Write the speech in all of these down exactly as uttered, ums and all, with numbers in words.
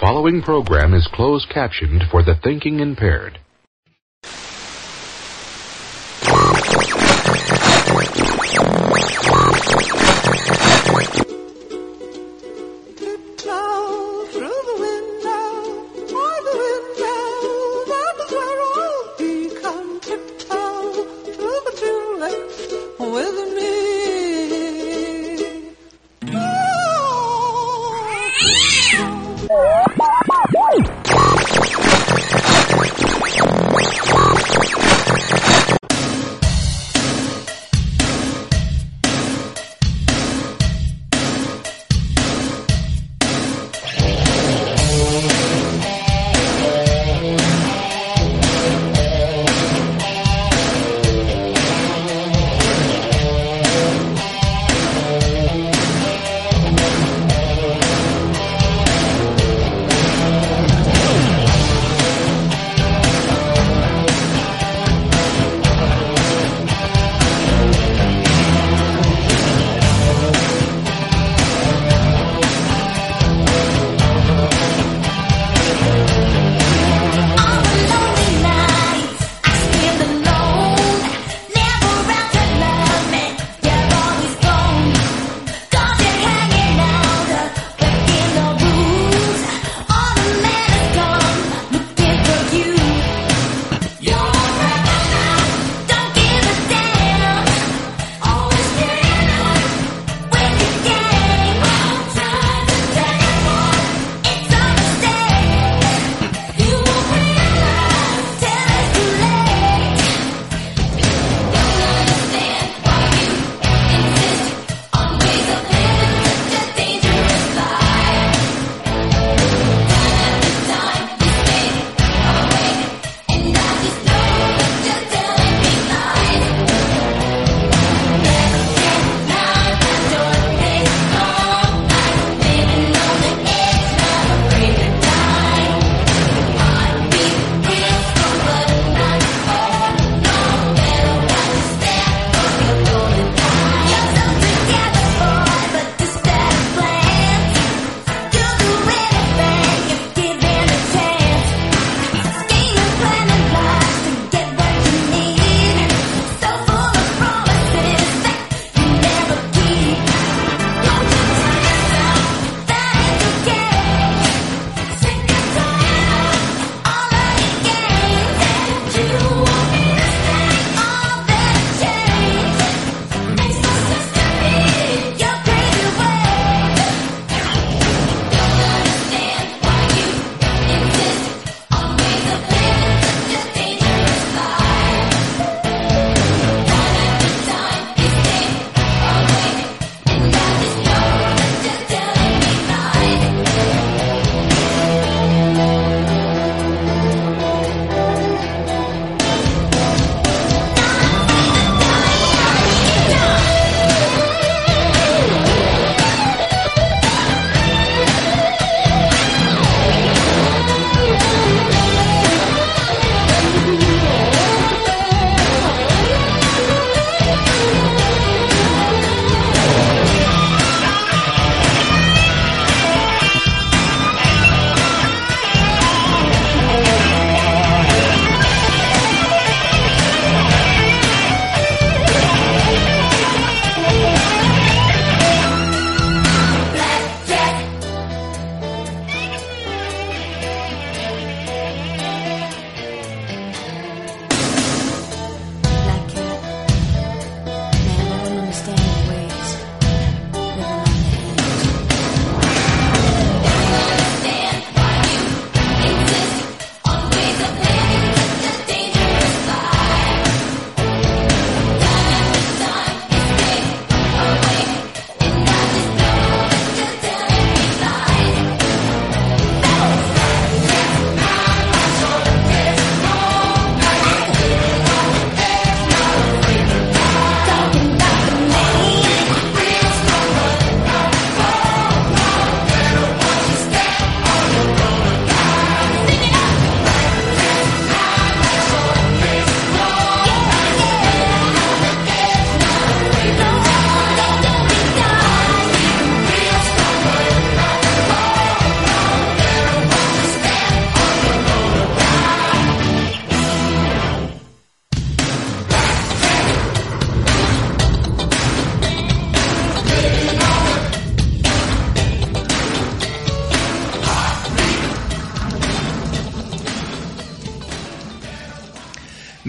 following program is closed captioned for the thinking impaired.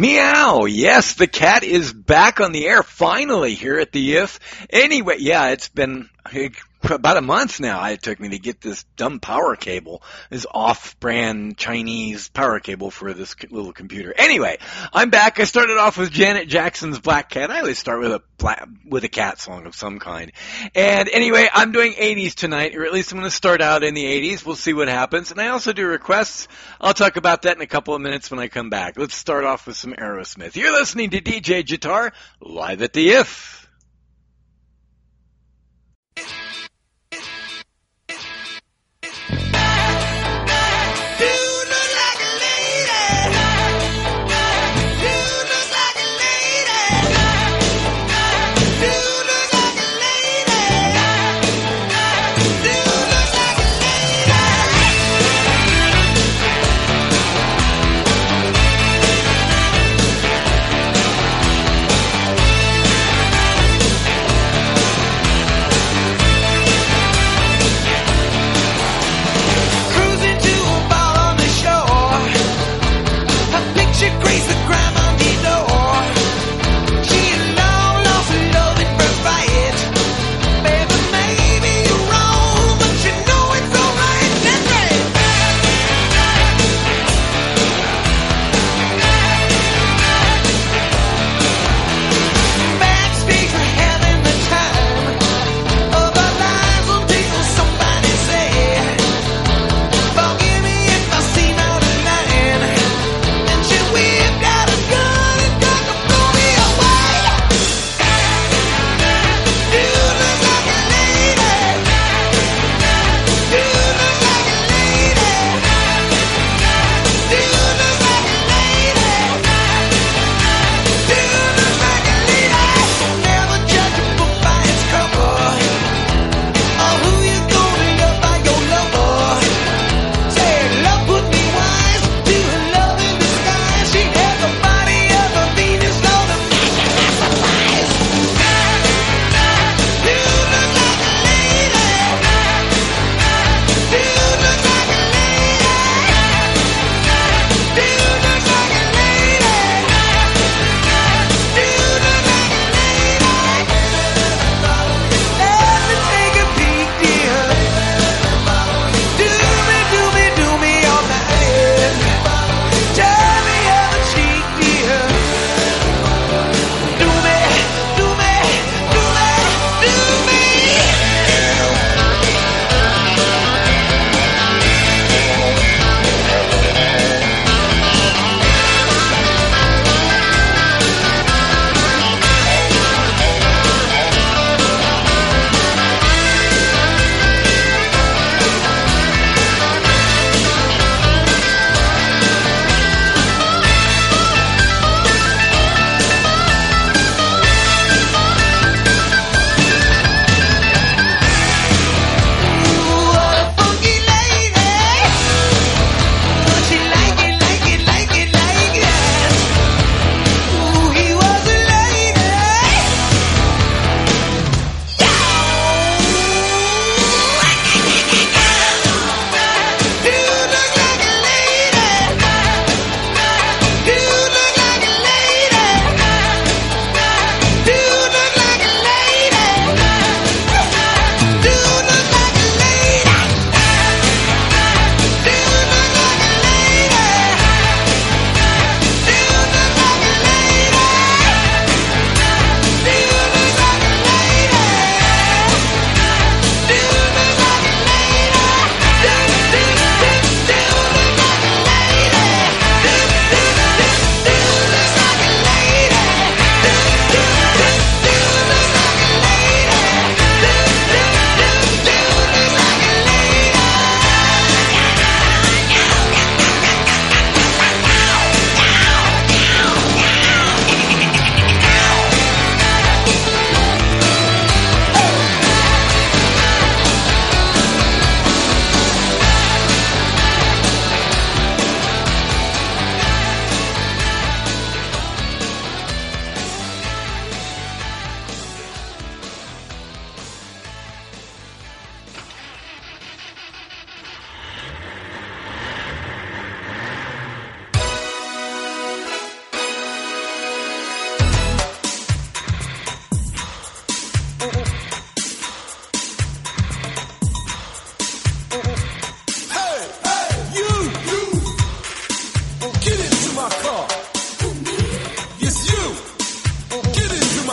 Meow! Yes, the cat is back on the air finally here at the I F. Anyway, yeah, it's been about a month now it took me to get this dumb power cable, this off-brand Chinese power cable for this little computer. Anyway, I'm back. I started off with Janet Jackson's Black Cat. I always start with a black, with a cat song of some kind. And anyway, I'm doing eighties tonight, or at least I'm going to start out in the eighties. We'll see what happens. And I also do requests. I'll talk about that in a couple of minutes when I come back. Let's start off with some Aerosmith. You're listening to D J Guitar live at the I F.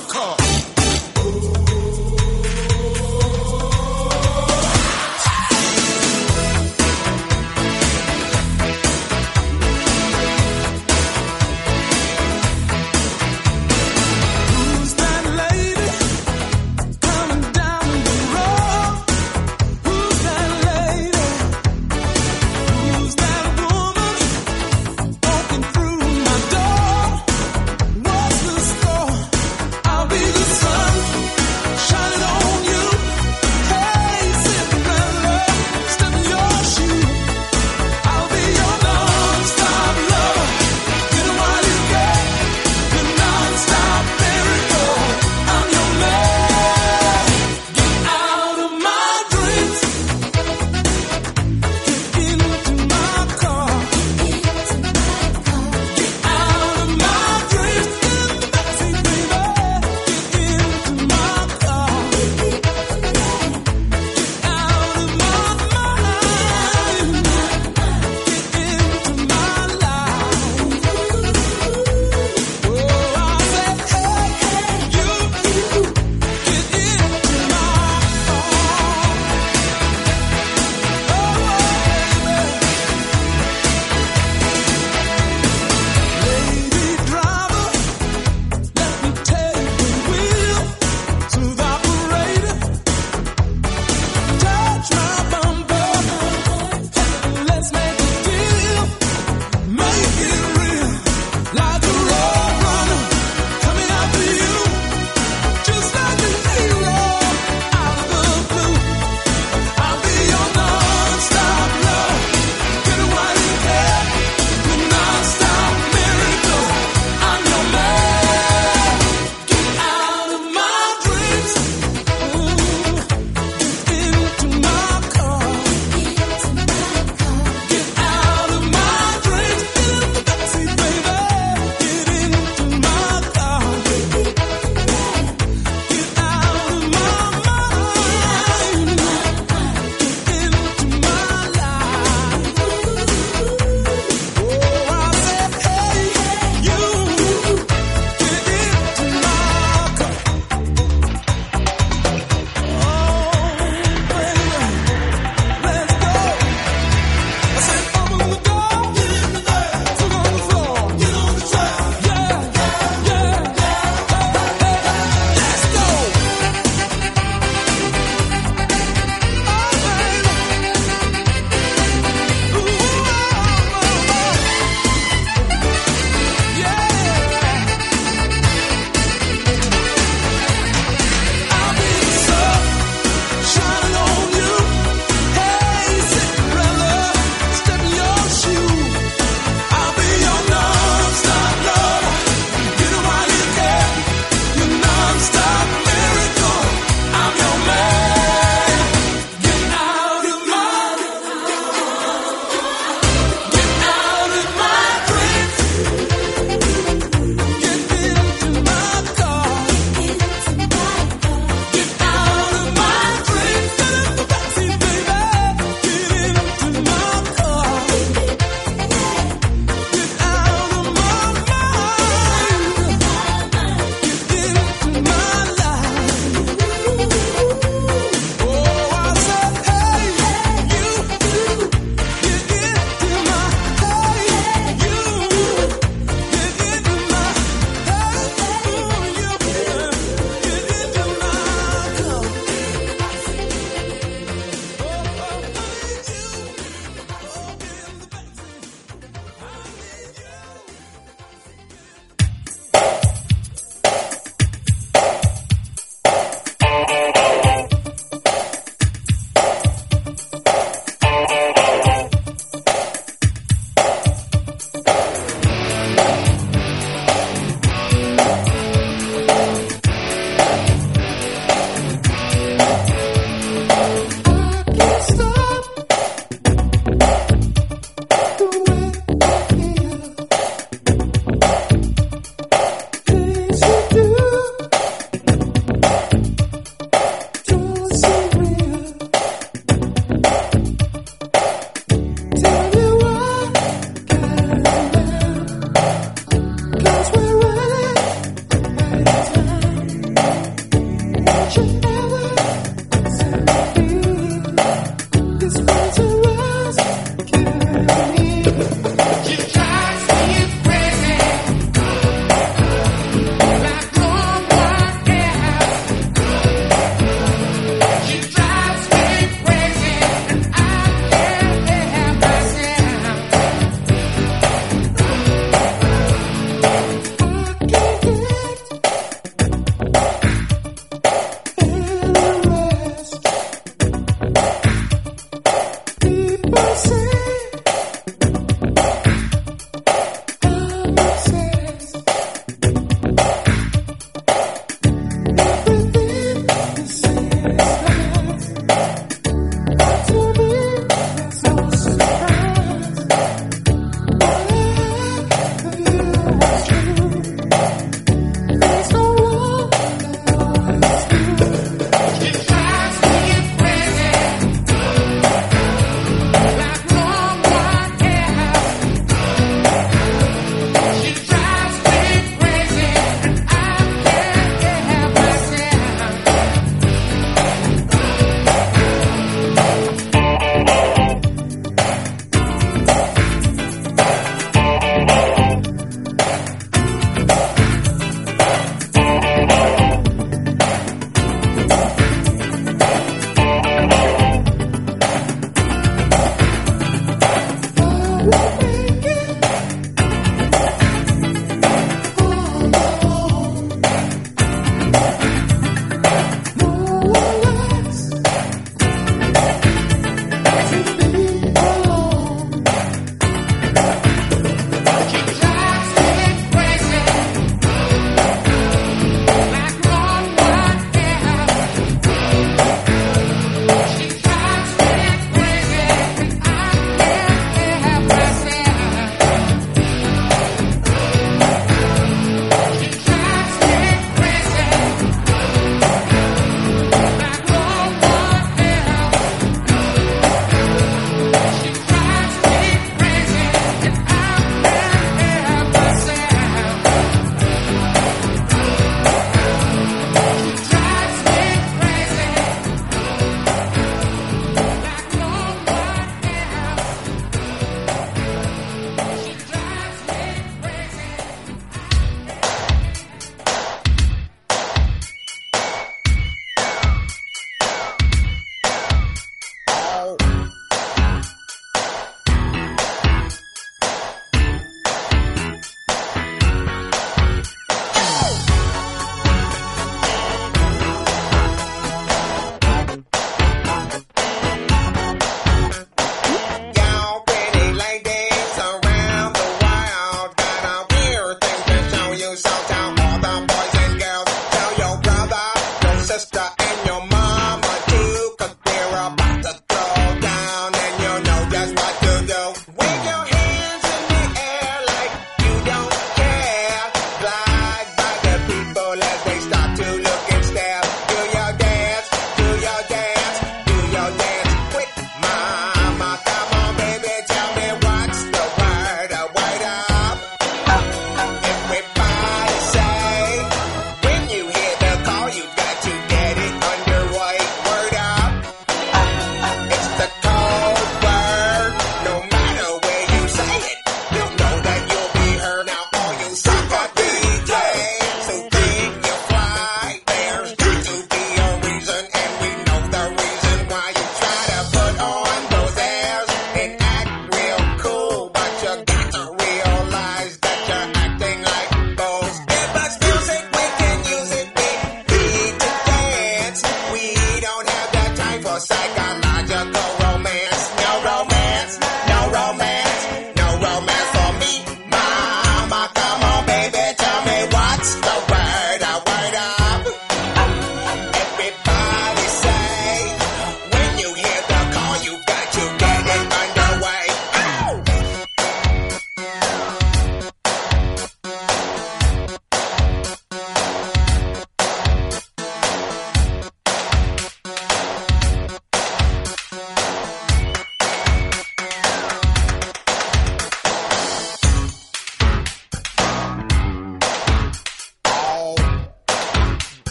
call. I'll be the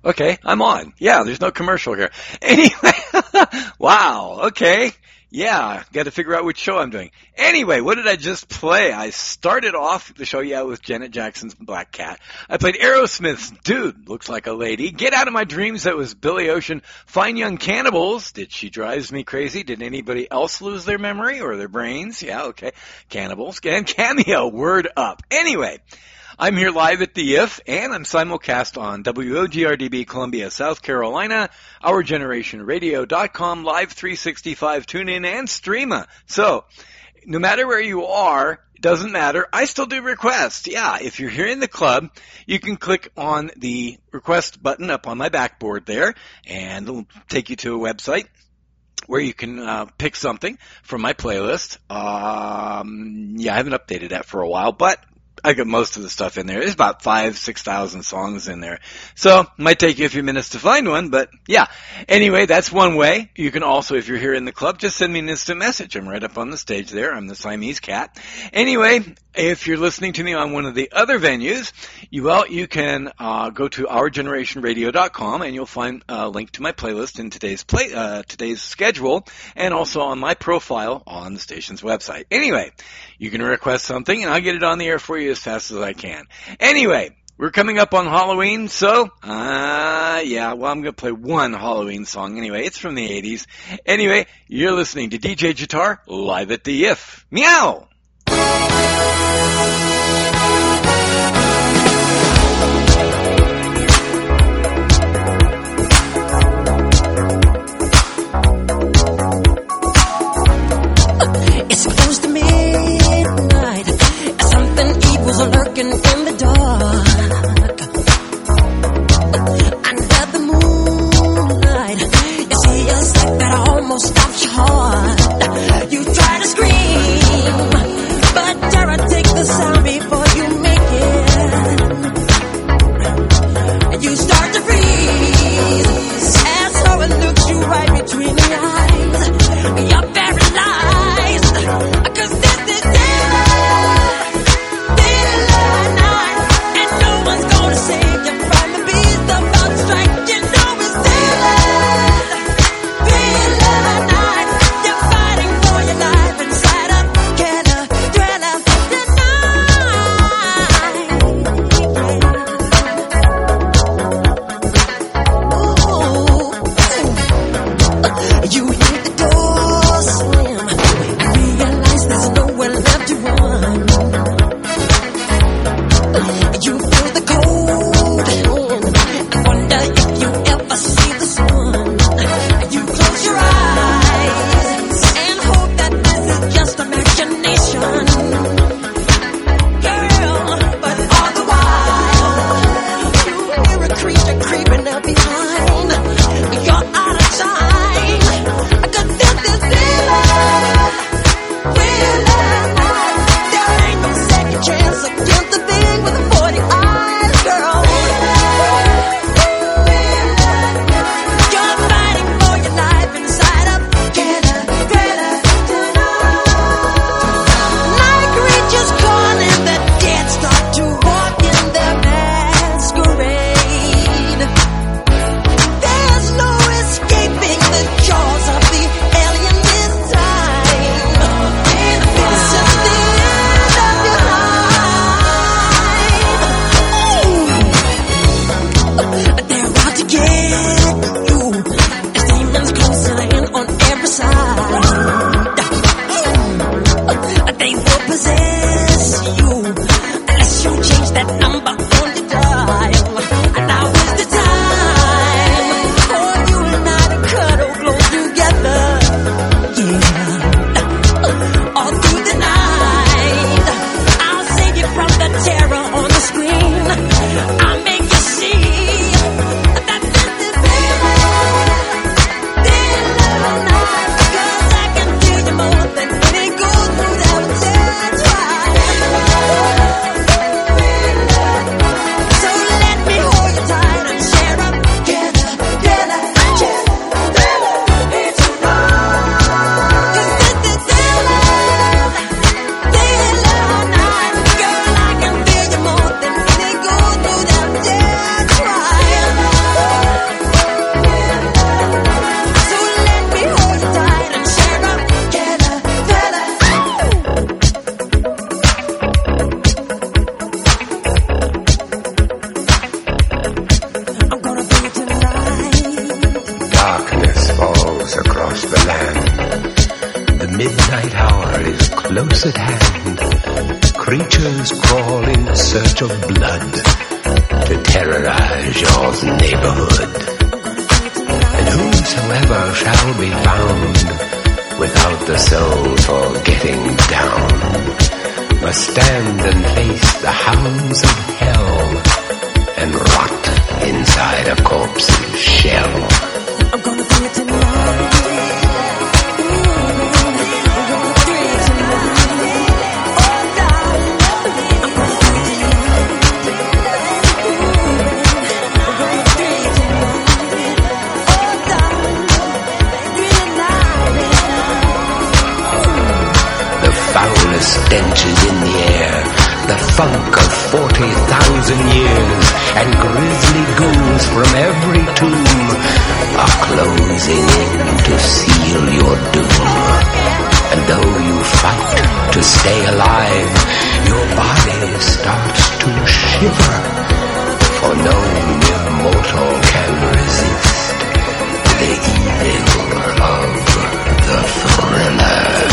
Okay, I'm on. Yeah, there's no commercial here. Anyway, wow, okay. Yeah, got to figure out which show I'm doing. Anyway, what did I just play? I started off the show, yeah, with Janet Jackson's Black Cat. I played Aerosmith's Dude, Looks Like a Lady. Get Out of My Dreams, that was Billy Ocean. Fine Young Cannibals, Did She Drives Me Crazy? Did anybody else lose their memory or their brains? Yeah, okay. Cannibals. And Cameo, Word Up. Anyway, I'm here live at the I F, and I'm simulcast on W O G R D B Columbia, South Carolina, our generation radio dot com, live three sixty-five, tune in, and streama. So, no matter where you are, it doesn't matter. I still do requests. Yeah, if you're here in the club, you can click on the request button up on my backboard there, and it'll take you to a website where you can uh, pick something from my playlist. Um, yeah, I haven't updated that for a while, but I got most of the stuff in there. There's about five, six thousand songs in there. So, it might take you a few minutes to find one, but yeah. Anyway, that's one way. You can also, if you're here in the club, just send me an instant message. I'm right up on the stage there. I'm the Siamese Cat. Anyway, if you're listening to me on one of the other venues, you, well, you can uh, go to our generation radio dot com and you'll find a link to my playlist in today's play, uh, today's schedule, and also on my profile on the station's website. Anyway, you can request something and I'll get it on the air for you as fast as I can. Anyway, we're coming up on Halloween, so, uh, yeah, well, I'm going to play one Halloween song anyway. It's from the eighties. Anyway, you're listening to D J Jitar live at the I F. Meow! It's close to midnight. Something evil's lurking in the dark. Under the moonlight, it feels like that almost stops your heart. You try to scream, close at hand. Creatures crawl in search of blood to terrorize your neighborhood. And whosoever shall be found without the soul for getting down must stand and face the hounds of hell and rot inside a corpse's shell. I'm gonna do it tonight. Stenches in the air, the funk of forty thousand years, and grisly ghouls from every tomb are closing in to seal your doom. And though you fight to stay alive, your body starts to shiver, for no mere mortal can resist the evil of the thriller.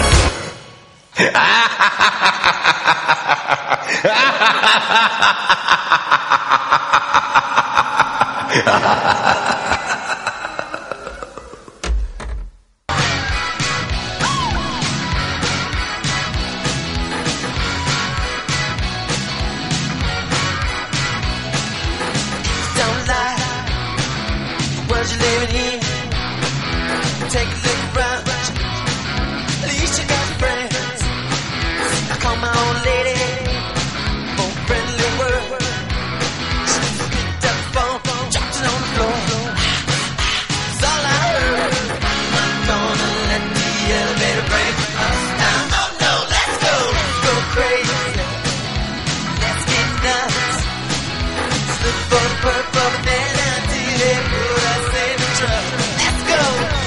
Don't lie, the world you're living in. Take a look around, at least you got friends. I call my old lady for a friendly word. She picked up the phone, dropped it on the floor. It's all I heard. I'm gonna let the elevator break us down. Oh no, let's go, go crazy. Let's get nuts. Look for the purple banana until they put us in the truck. Let's go.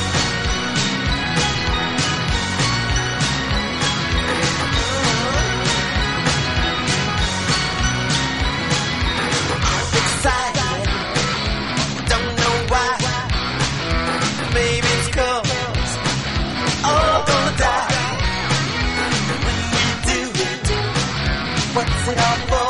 I'm excited. Don't know why. Maybe it's 'cause all gonna die. When we do, what's it all for?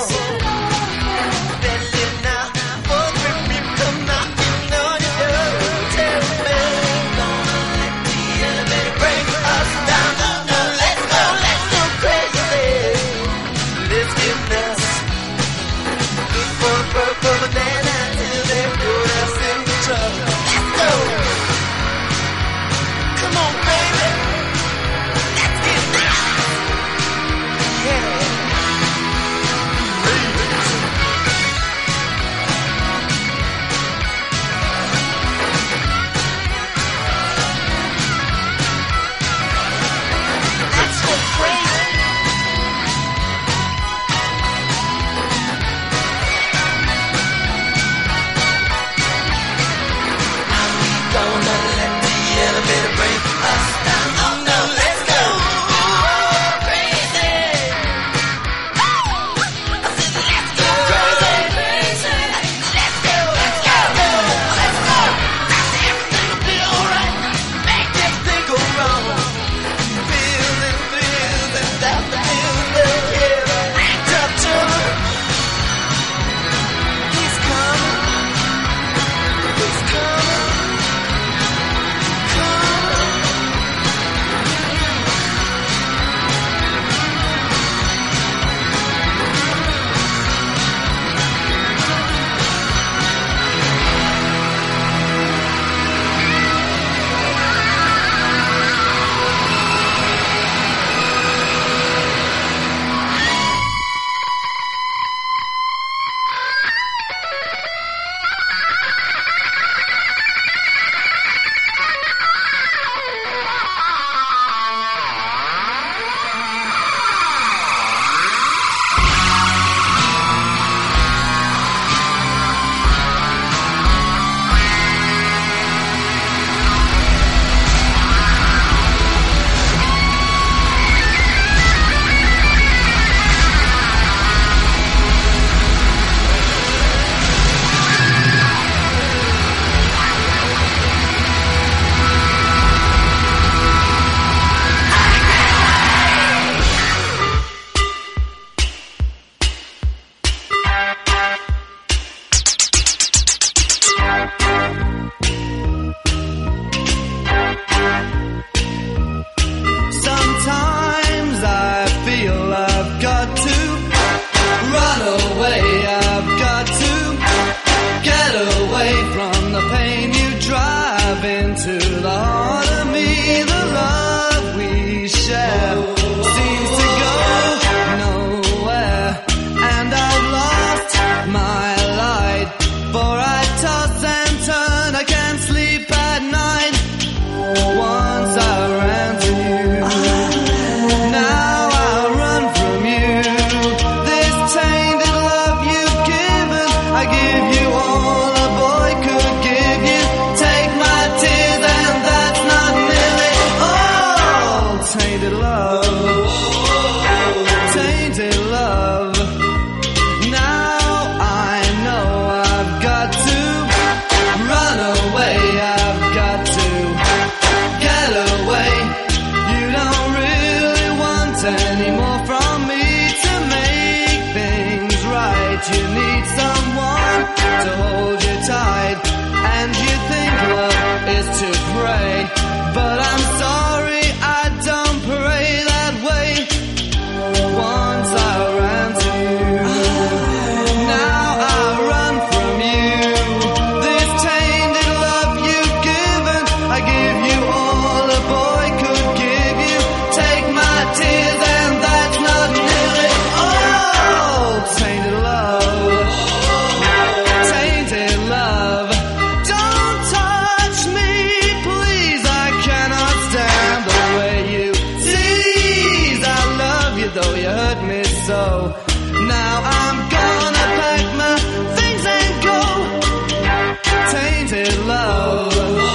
But I'm sorry I don't pray that way. Once I ran to you, now I run from you. This tainted love you've given, I give you all a boy could give you. Take my tears and that's not nearly all. Tainted love, tainted love. Don't touch me, please, I cannot stand the way you tease. I love you though you hurt me so. Now I'm gonna pack my things and go. Tainted love,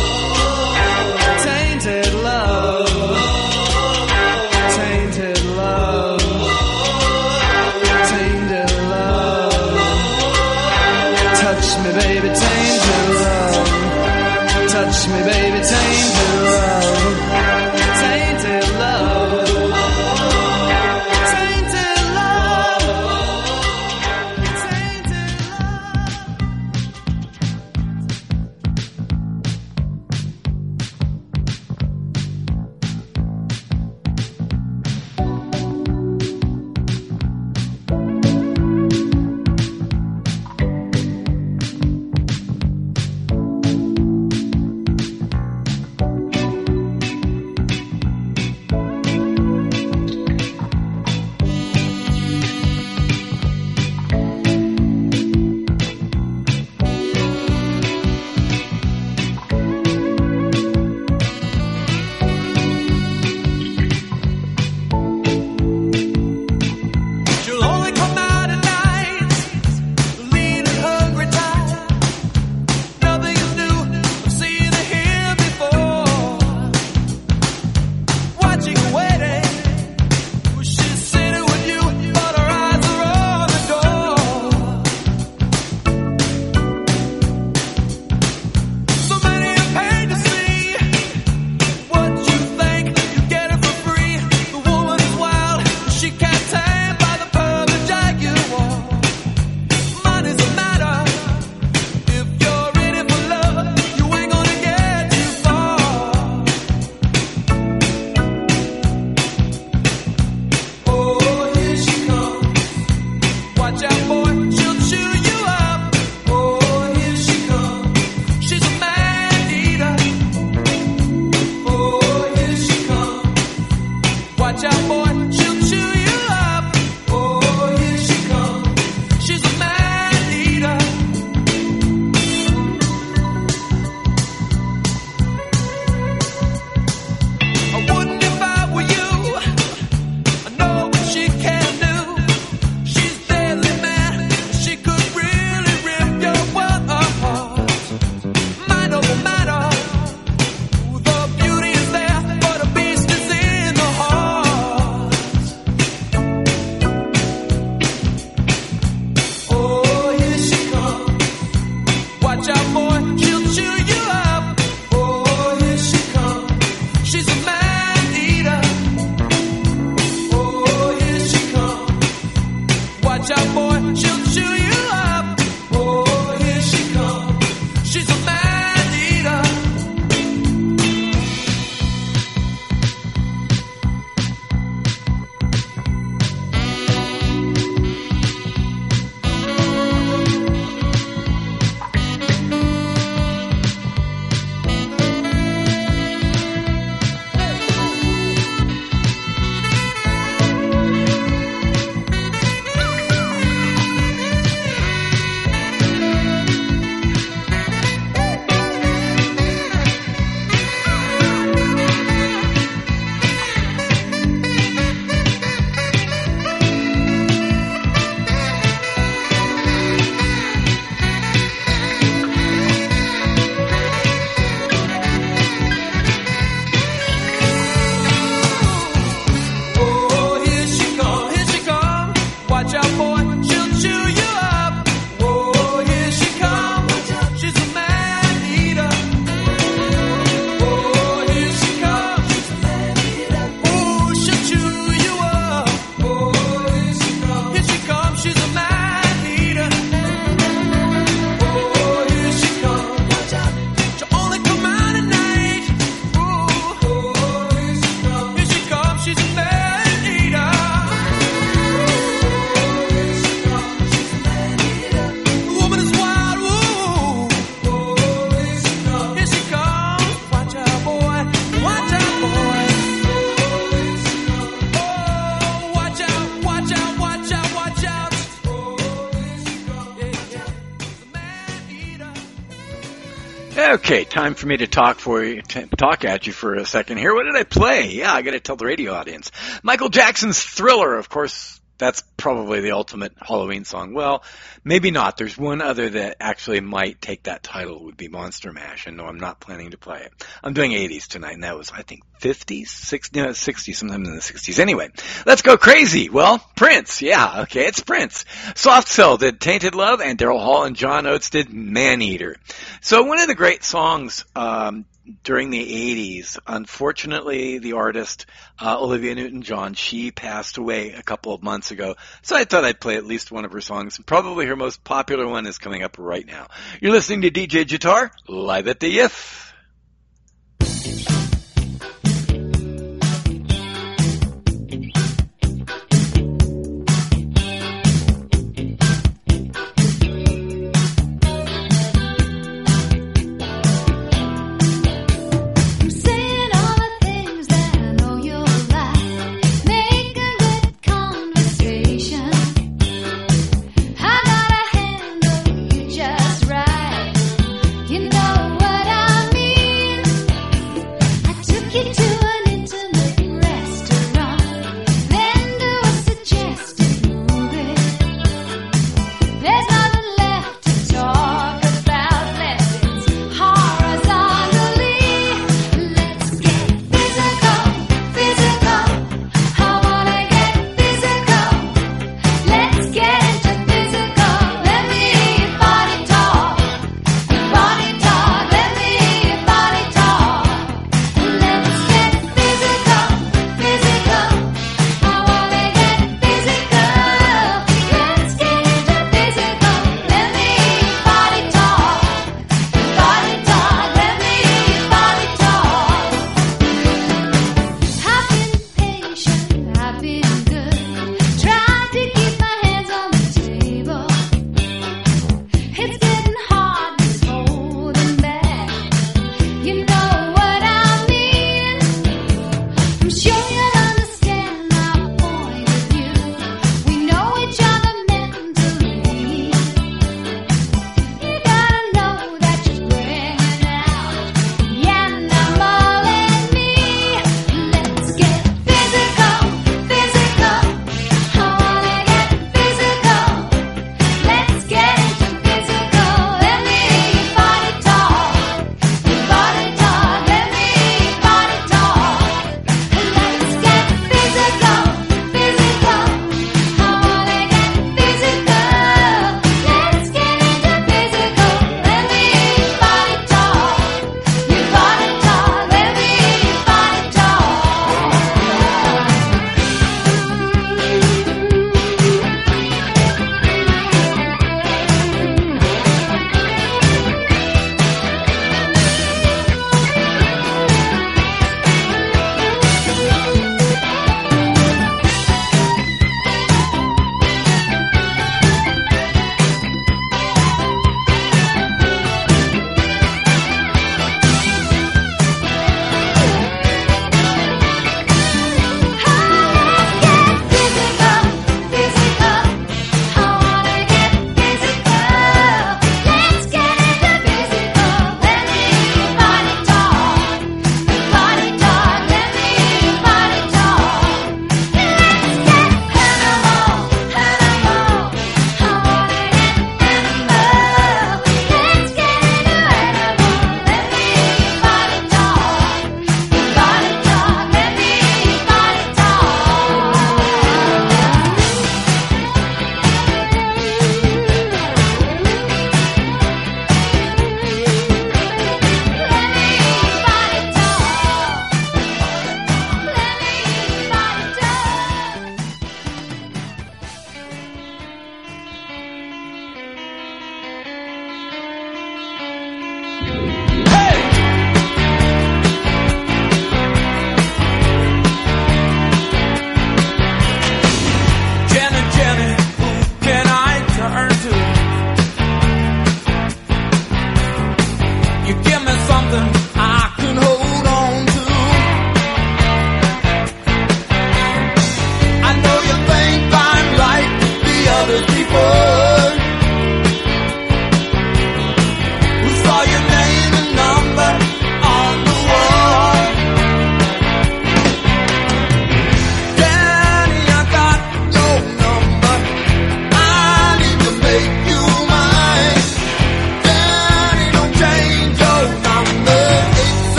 tainted love, tainted love, tainted love. Touch me, baby, tainted love. Touch me, baby, tainted love. Tainted love. Tainted love. Tainted love. Okay, time for me to talk for you, t- talk at you for a second here. What did I play? Yeah, I got to tell the radio audience. Michael Jackson's Thriller, of course. That's probably the ultimate Halloween song. Well, maybe not. There's one other that actually might take that title, would be Monster Mash. And no, I'm not planning to play it. I'm doing eighties tonight, and that was, I think, fifties, sixties, no, sixties, sometime in the sixties. Anyway, let's go crazy. Well, Prince. Yeah, okay, it's Prince. Soft Cell did Tainted Love, and Daryl Hall and John Oates did Man-Eater. So one of the great songs, um, during the eighties, unfortunately, the artist, uh, Olivia Newton-John, she passed away a couple of months ago. So I thought I'd play at least one of her songs. And probably her most popular one is coming up right now. You're listening to D J Guitar, live at the I F. You know what I mean?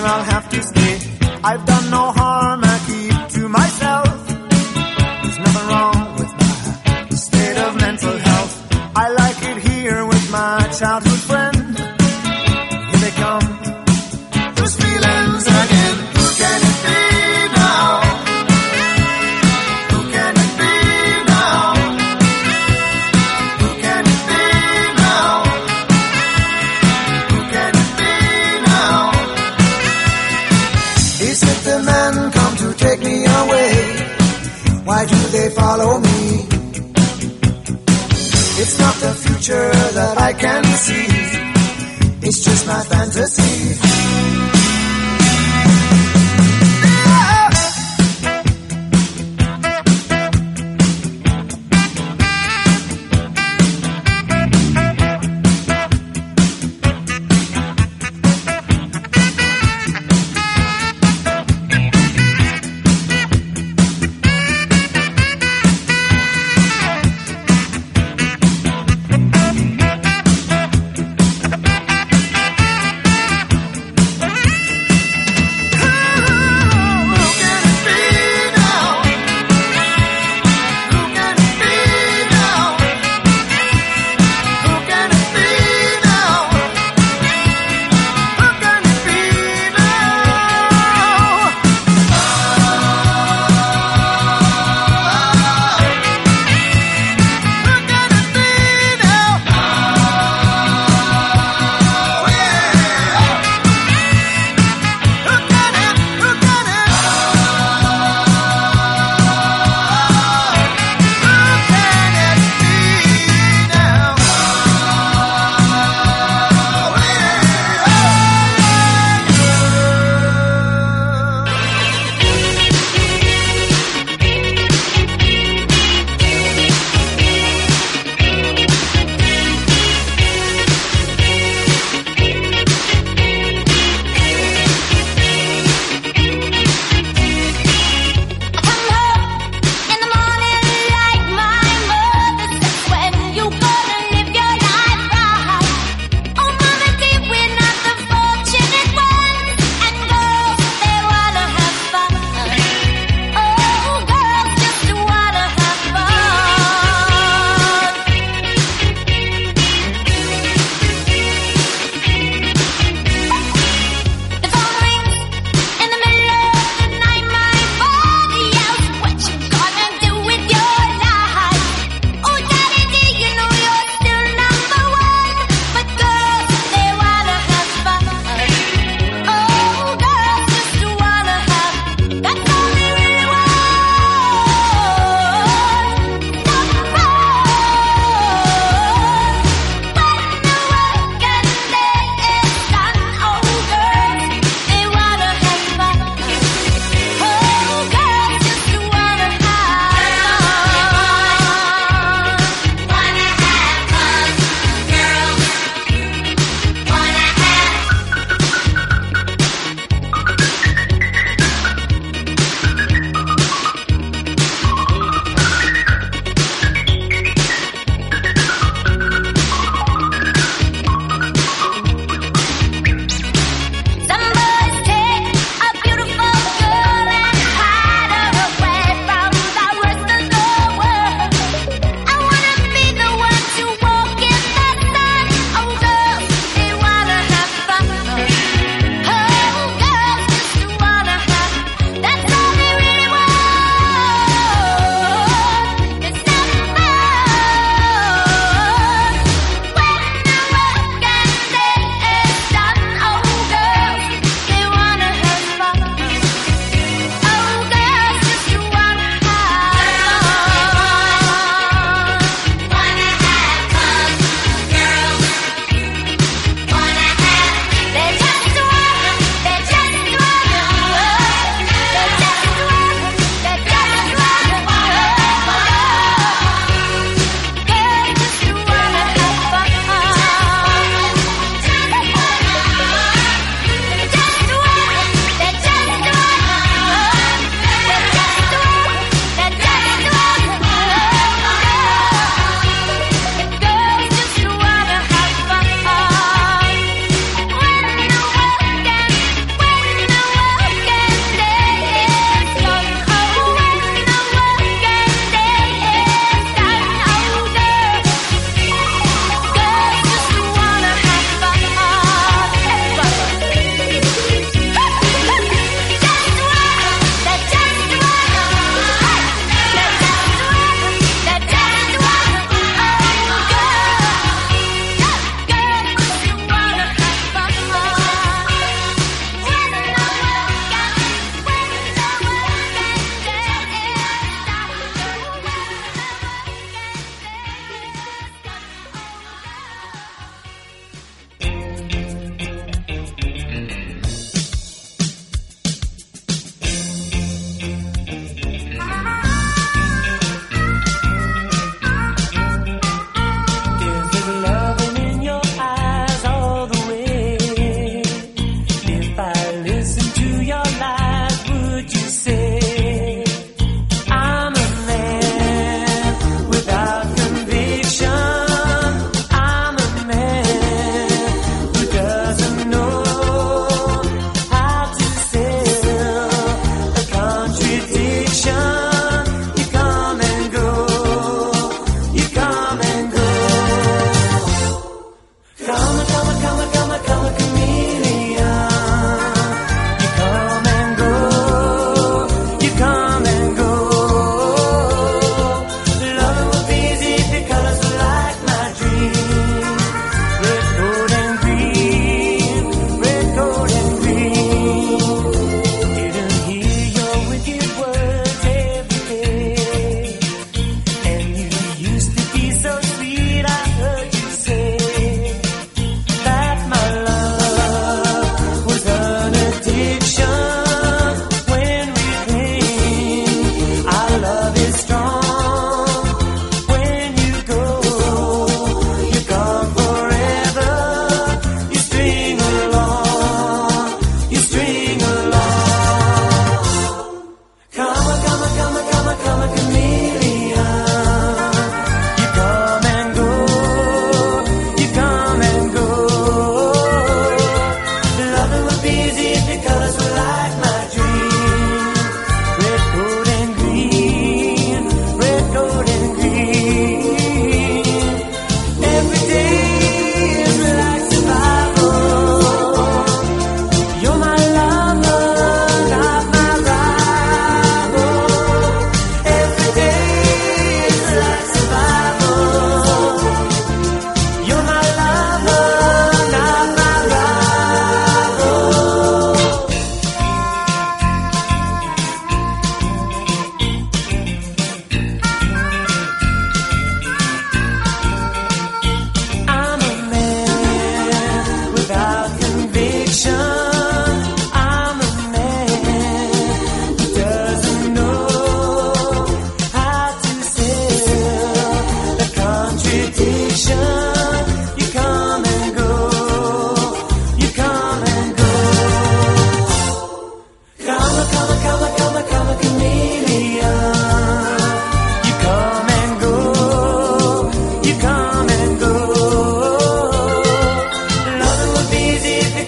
I'll have to stay. I've done no harm, I keep to myself. There's nothing wrong with my state of mental health. I like it here with my childhood friend. Here they come, those feelings again. Who can it be now? Who can it be now? Who can it be now? Who can it be now? Is it the men come to take me away? Why do they follow me? It's not the future that I can see. It's just my fantasy.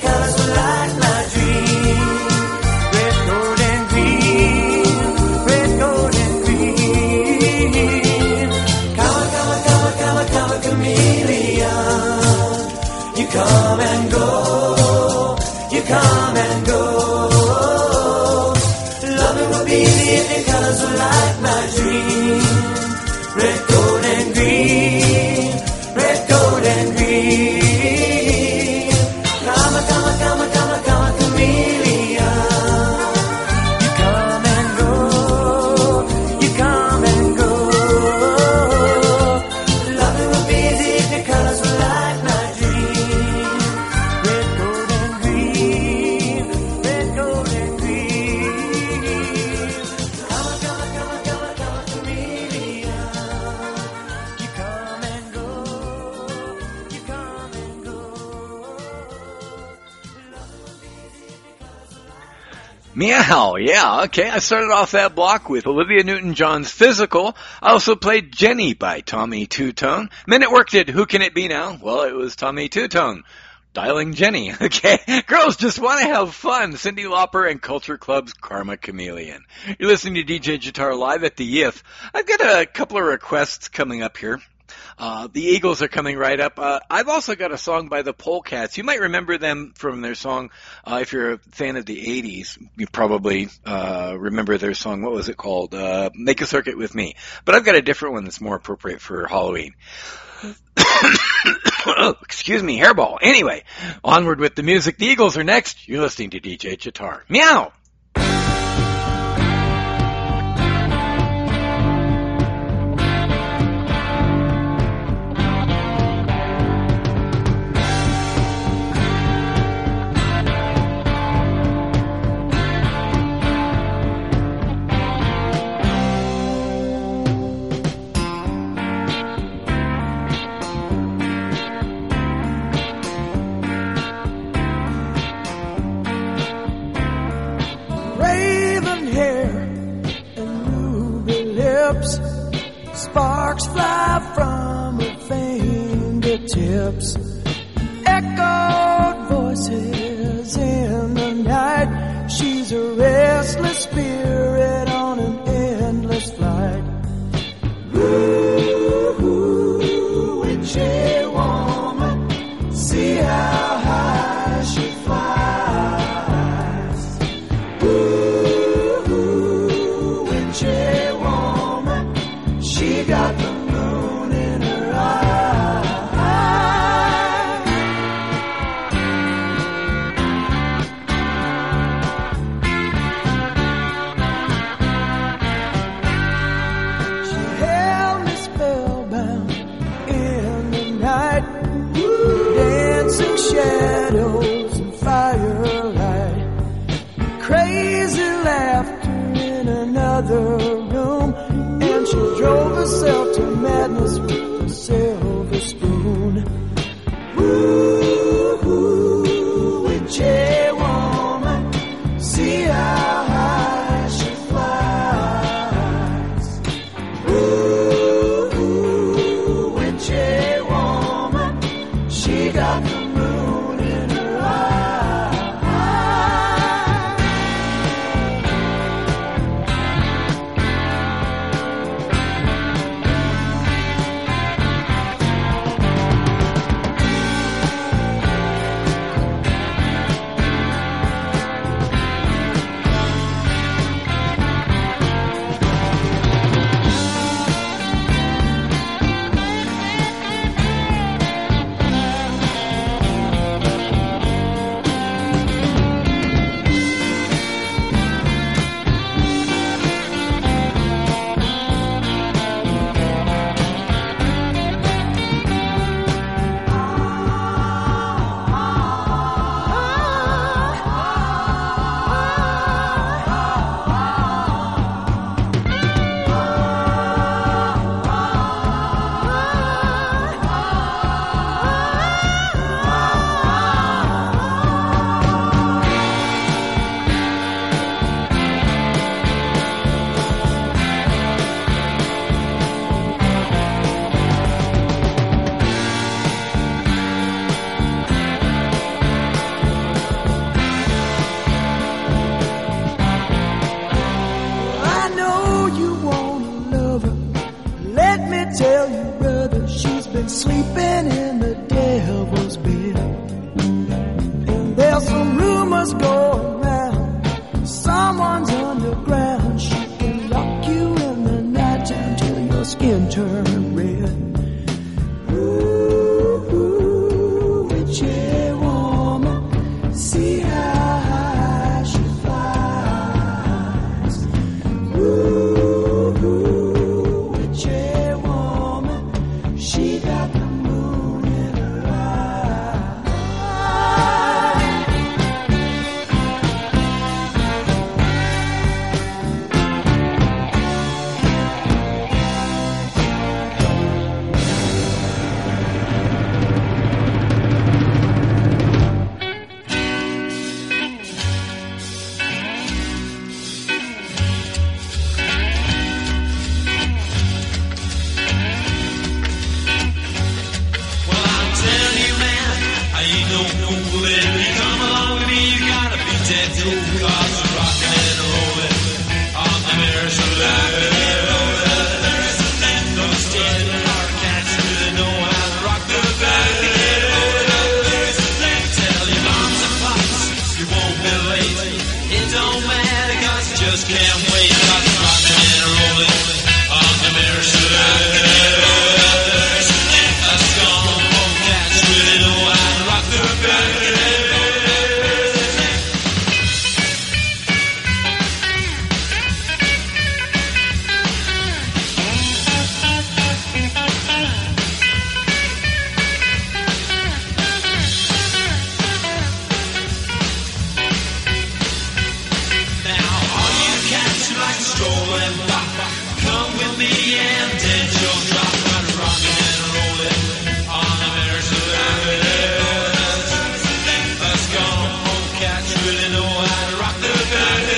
colors were like my dream. Red, gold, and green. Red, gold, and green. Come on, come on, come on, come on, come on, chameleon. You come and go. You come and go. Loving will be the if your colors were like my dream. Red, gold, and green. Red, gold, and green. Come on, come on, come on, come on, come on, chameleon. You come and go. You come and go. Loving will be the if your colors were like my dream. Red, gold, and green. Red, gold, and green. Come on, come on, come on, come on, come on, chameleon. You come and go. You come and go. Loving will be the if your colors were like. Meow, yeah, okay. I started off that block with Olivia Newton-John's Physical. I also played Jenny by Tommy Two-Tone. Men at Work did Who Can It Be Now? Well, it was Tommy Two-Tone. Dialing Jenny, okay. Girls just want to have fun. Cyndi Lauper and Culture Club's Karma Chameleon. You're listening to D J Guitar live at the I F. I've got a couple of requests coming up here. Uh, the Eagles are coming right up. Uh, I've also got a song by the Polecats. You might remember them from their song, uh, if you're a fan of the eighties, you probably uh, remember their song. What was it called? Uh, Make a Circuit with Me. But I've got a different one that's more appropriate for Halloween. Oh, excuse me, hairball. Anyway, onward with the music. The Eagles are next. You're listening to D J Guitar. Meow! Raven hair and ruby lips, sparks fly from her fingertips. Echoed voices in the night. She's a restless spirit on an endless flight. Ooh, witchy woman, see how high she flies. Ooh, witchy woman, she got the moon in her eye. She held me spellbound in the night, dancing shadows and firelight, crazy laughter in another room, and she drove herself to madness with a silver spoon. Ooh, witchy woman, see how high she flies. Ooh, witchy woman, she got the moon in her eye. rumors go around. Someone's underground. She can lock you in the nighttime till your skin turns red. Ooh, ooh, witchy woman, see how high she flies. Ooh, ooh, witchy woman, she got the moon in her eye. Well, I'm telling you, man, I ain't no fool. If you come along with me, you gotta be dead too. Cause I'm rocking and rolling on the Mercedes. No standing or cats really know how to rock the best. Tell your moms and pops you won't be late. It don't matter cause you just can't wait. Cause I'm rocking and rolling on the Mercedes. Us gone home cats really know how to rock the best. Now, all you cats who like to stroll and pop, come with me and then you'll drop. I'm rocking and rolling on the Mercedes. Us gone home cats really know how to rock the best.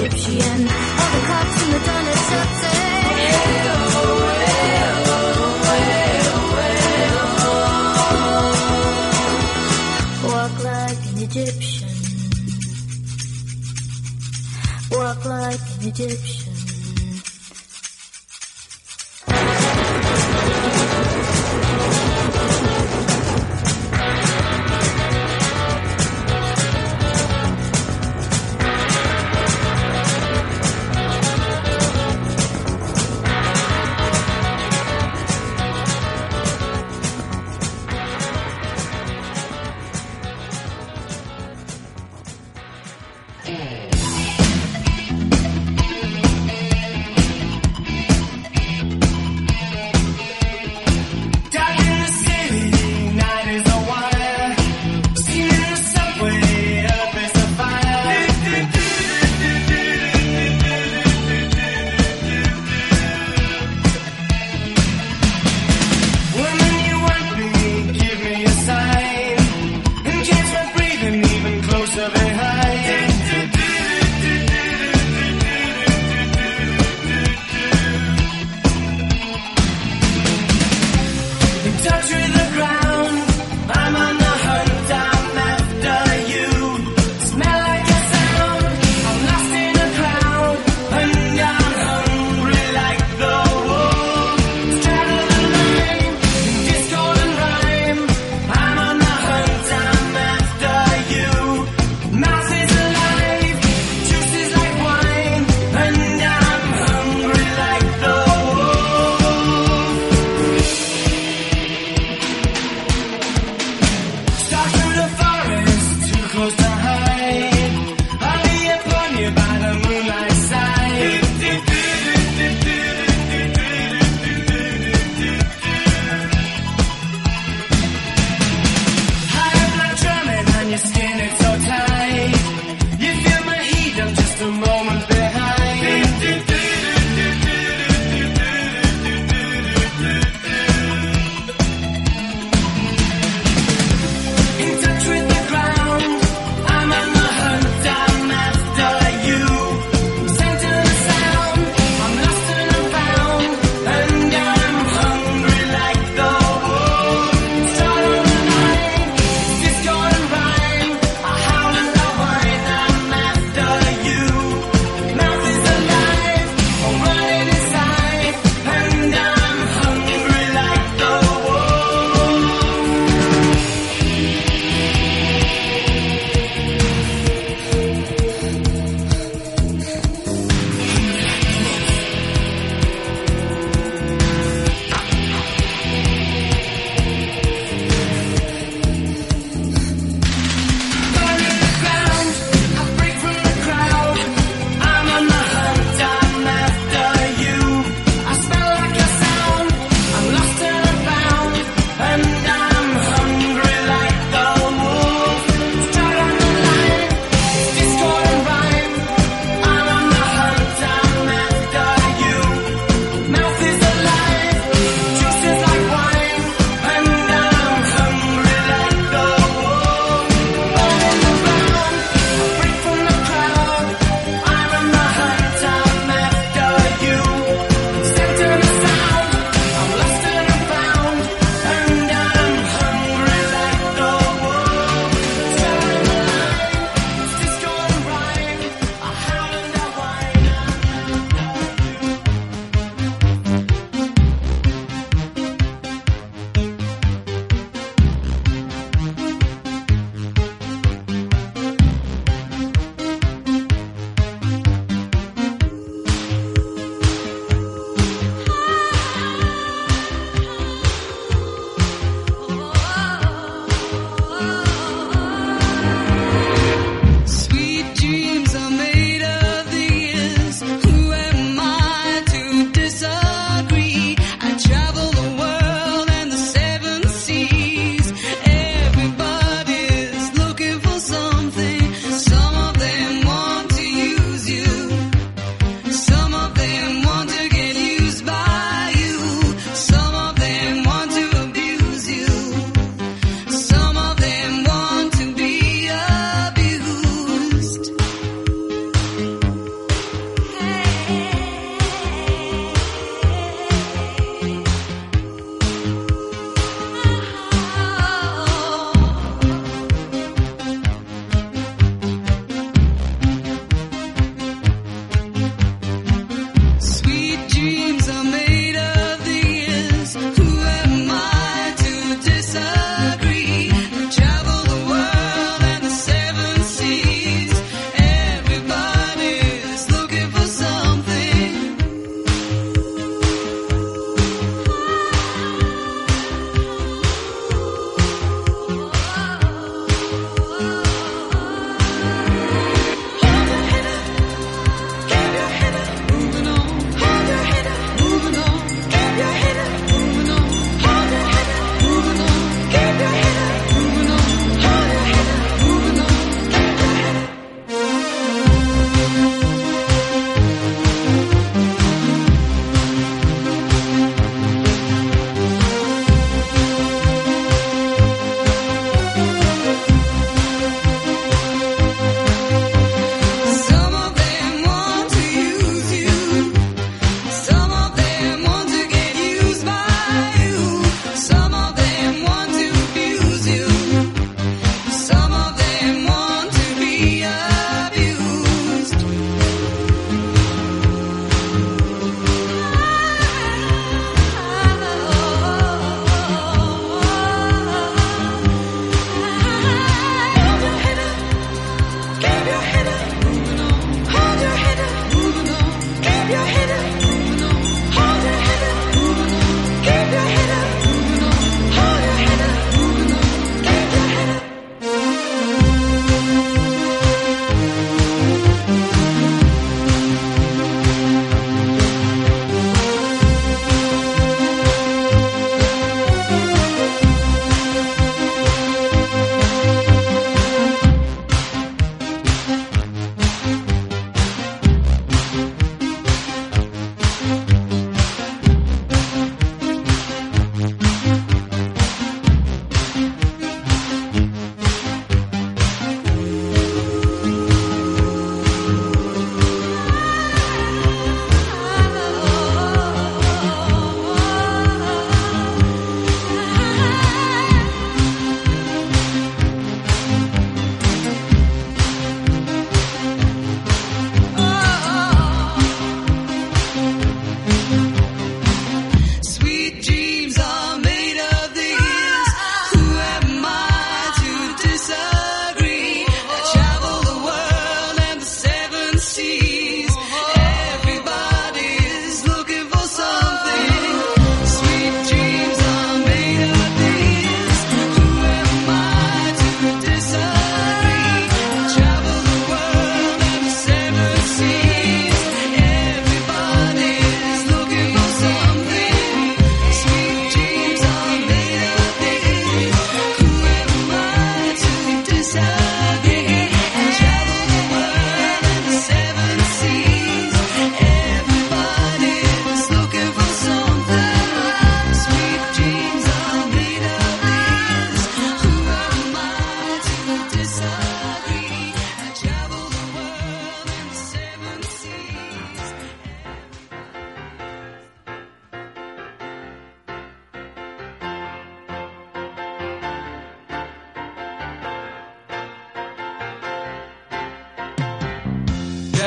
Egyptian. All the cops in the donut shop say, walk like an Egyptian. Walk like an Egyptian. Closer behind.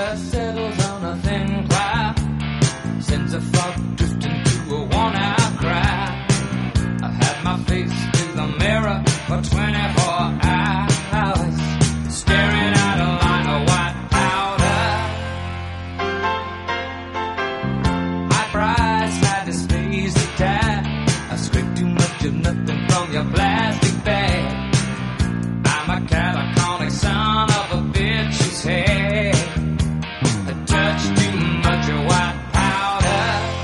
weather settles on a thin cloud, sends a fog drifting to a worn-out crowd. I've had my face to the mirror for twenty-four hours, staring at a line of white powder. High price, high displays of time. I scrape too much of nothing from your plastic bag. I'm a catatonic son of a bitch who's had a touch too much of white powder.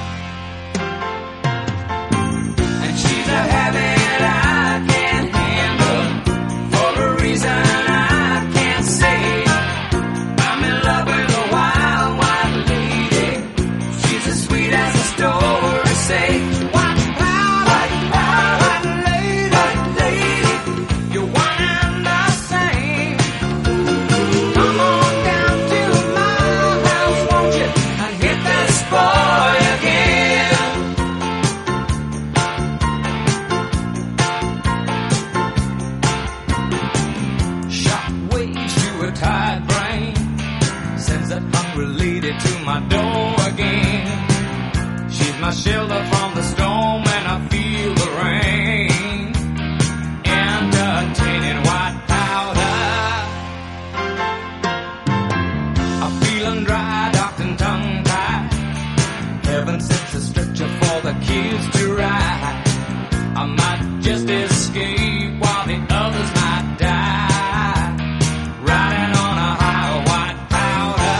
And she's a habit I can't handle for a reason I can't say. I'm in love with a wild white lady. She's as sweet as the story say. White powder, white powder, white lady, white lady, you're one and the same. Come on down to my house, won't you, and hit this boy again. Shock waves through a tired brain, sends that hungry lady to my door again. She's my shelter from the storm when I feel the rain. Entertaining white powder. I'm feeling dry, docked and tongue-tied. Heaven sends a stretcher for the kids to ride. I might just escape while the others might die. Riding on a high white powder.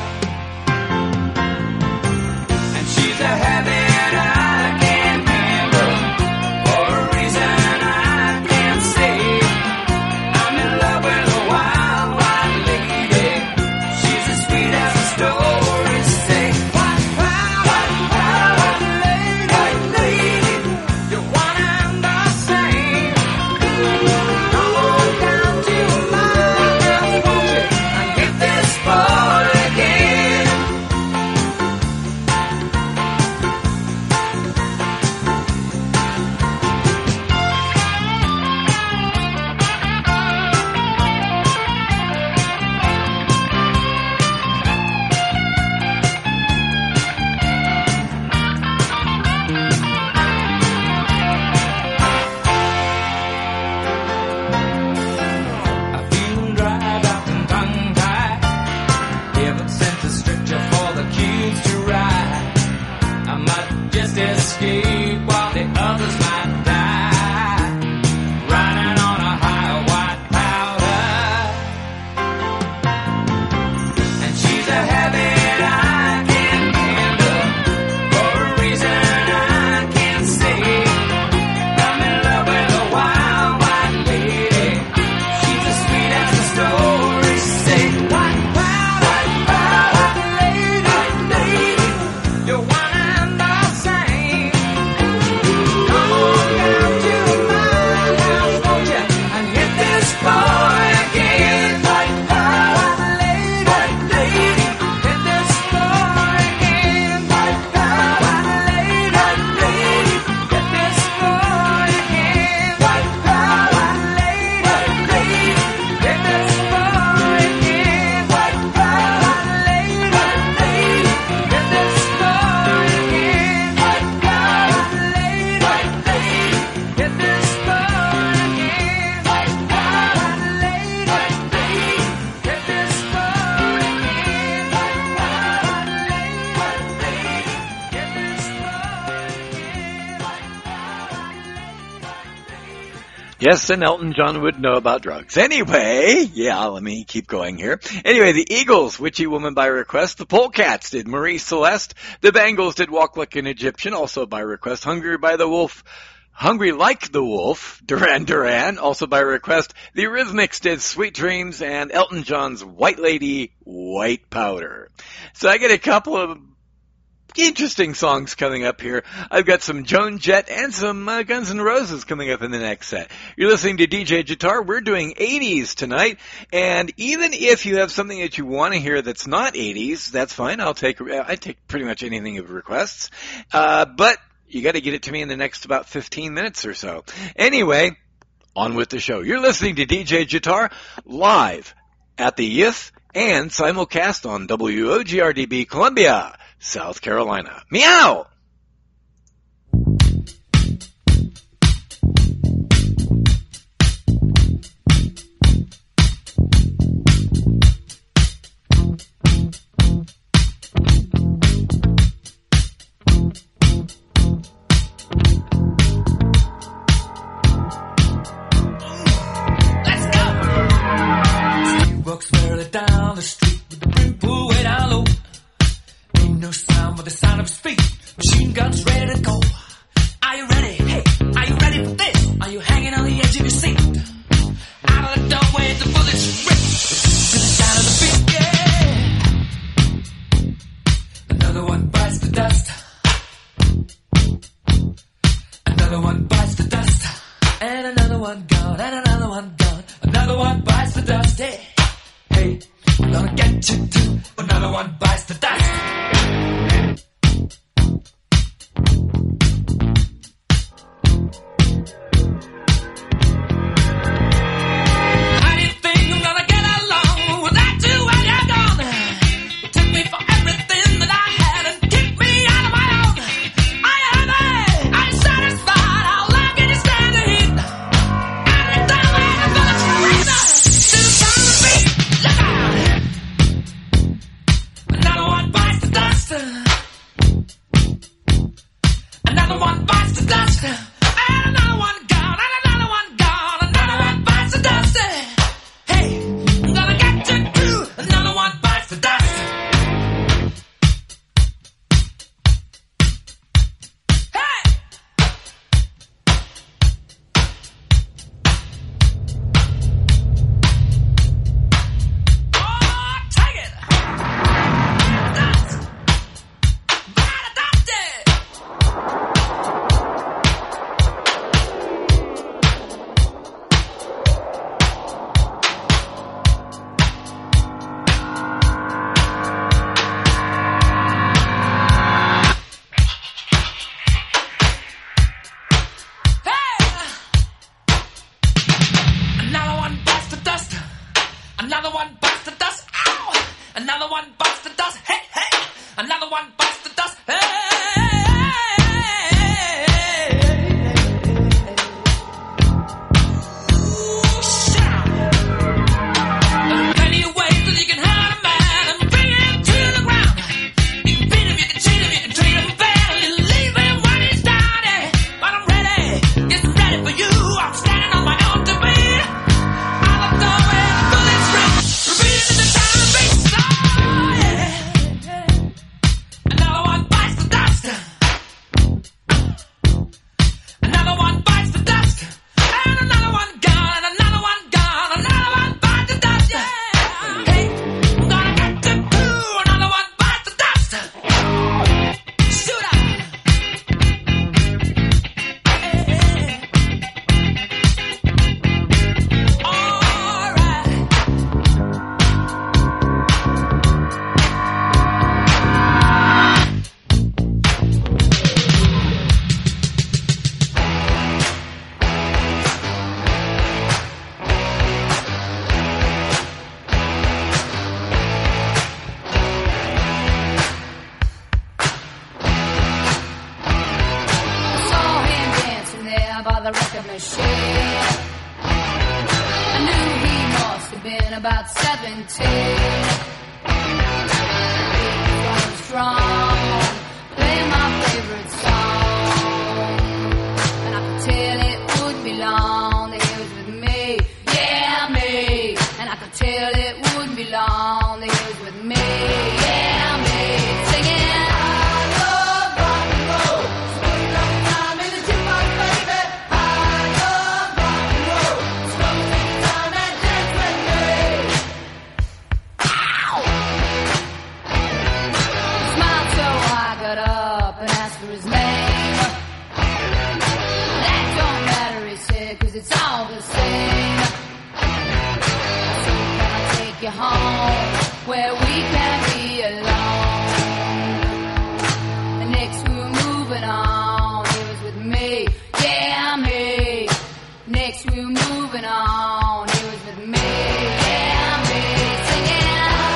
And she's a habit I can't handle for a reason I can't say. I'm in love with a wild white lady. She's as sweet as the stories say. White powder, white powder, white lady, white lady, you're one and the same. Come on down to my house, won't you, and get this boy again. I'm feeling dry, docked and tongue-tied. Heaven sent a stretcher for the kids to ride. I might just escape while the others might die. Riding on a high white powder. And she's a habit I can't handle for a reason I can't say. I'm in love with a wild white lady. She's as sweet as the stories say. White powder, white powder, white lady, white lady, you're one and the same. Come on down to my house, won't you, and hit this boy again. White powder, white lady, white lady, hit this boy again. White powder, white lady, white lady, hit this boy again. White powder, white lady, white lady, hit this boy again. White powder, white lady, white lady, hit this boy again. White powder, white lady, white lady, hit this boy again. White powder, white lady, white lady, hit this boy again. White powder, white lady, white lady, hit this boy again. Yes, and Elton John would know about drugs. Anyway, yeah, let me keep going here. Anyway, the Eagles, Witchy Woman by request. The Polecats did Marie Celeste. The Bangles did Walk Like an Egyptian, also by request. Hungry by the Wolf. Hungry Like the Wolf, Duran Duran, also by request. The Eurythmics did Sweet Dreams, and Elton John's White Lady, White Powder. So I get a couple of interesting songs coming up here. I've got some Joan Jett and some uh, Guns N' Roses coming up in the next set. You're listening to D J Guitar. We're doing eighties tonight, and even if you have something that you want to hear that's not eighties, that's fine. I'll take I take pretty much anything of requests, uh, but you got to get it to me in the next about fifteen minutes or so. Anyway, on with the show. You're listening to D J Guitar live at the Y I F and simulcast on W O G R D B Columbia, South Carolina. Meow! Walks barely down the street with the brim pulled way down low. Ain't no sound but the sound of his feet. Machine guns ready to go. Are you ready? Hey, are you ready for this? Are you hanging on the edge of your seat? Out of the doorway, the bullets rip to the sound of the beat. Yeah. Another one bites the dust. Another one bites the dust. And another one gone. And another one gone. Another one bites the dust. Hey. Hey, I'm gonna get you too. Another one bites the dust. How do you think I'm gonna get along without you when you're gone? You took me for everything that I had and kicked me out of my own. Are you happy? Are you satisfied? How long can you stand the heat? Every time I have a freezer to the sound of the beat. Look out! Another one bites the dust. Another one bites the dust. And another one gone. And another one gone. Another one bites the dust. Hey, I'm gonna get you too. Another one bites the dust. Hey! Oh, take it! Dust! Bite the dust! Another one bites the dust. Another one bites the dust. Ow! Another one bites the dust. Hey, hey! Another one bites the dust. Hey! Shout! There are plenty of ways that you can hurt a man and bring him to the ground. You can beat him, you can cheat him, you can treat him bad, you leave him when he's down. eh? But I'm ready, yes, I'm ready for you. I'm standing on my own to beat. Out of the way, the bullets rip, repeating to the sound of the beat. Oh, yeah. Another one bites the dust. Another one bites the dust. And another one gone. And another one gone. Another one bites the dust. Yeah. Hey, I'm gonna get you too. Another one bites the dust. Shoot up. All right. I saw him dancing there by the record machine. I knew he must have been about seventeen. He was running strong, playing my favorite song. And I could tell it wouldn't be long that he was with me, yeah, me. And I could tell it wouldn't be long that he was with me, yeah, me. Singing, I love rock and roll. Spend enough time in the jukebox, baby. I love rock and roll. Slow time and dance with me. Ow! He smiled so I got up and asked for his name. That don't matter, he said, 'cause it's all the same. So can I take you home where we can be alone? And next we were moving on. He was with me, yeah, me. Next we were moving on. He was with me, yeah, me. Singing, I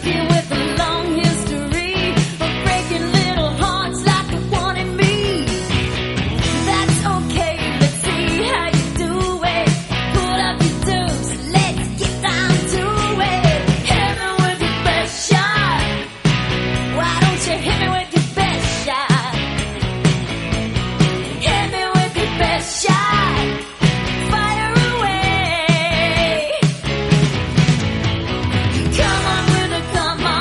Come on with a come on.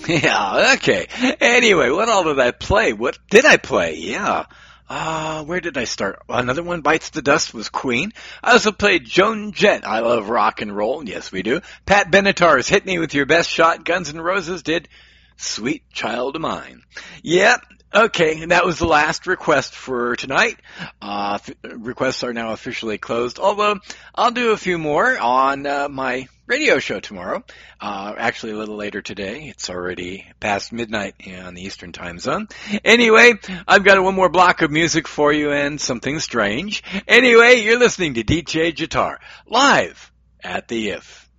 Yeah, okay. Anyway, what all did I play? What did I play? Yeah. Uh, where did I start? Another one, Bites the Dust, was Queen. I also played Joan Jett, I Love Rock and Roll. Yes, we do. Pat Benatar's Hit Me With Your Best Shot. Guns N' Roses did Sweet Child of Mine. Yeah, okay, and that was the last request for tonight. Uh, f- requests are now officially closed, although I'll do a few more on uh, my radio show tomorrow. Uh, actually a little later today. It's already past midnight on the Eastern Time Zone. Anyway, I've got one more block of music for you and something strange. Anyway, you're listening to D J Guitar, live at the I F.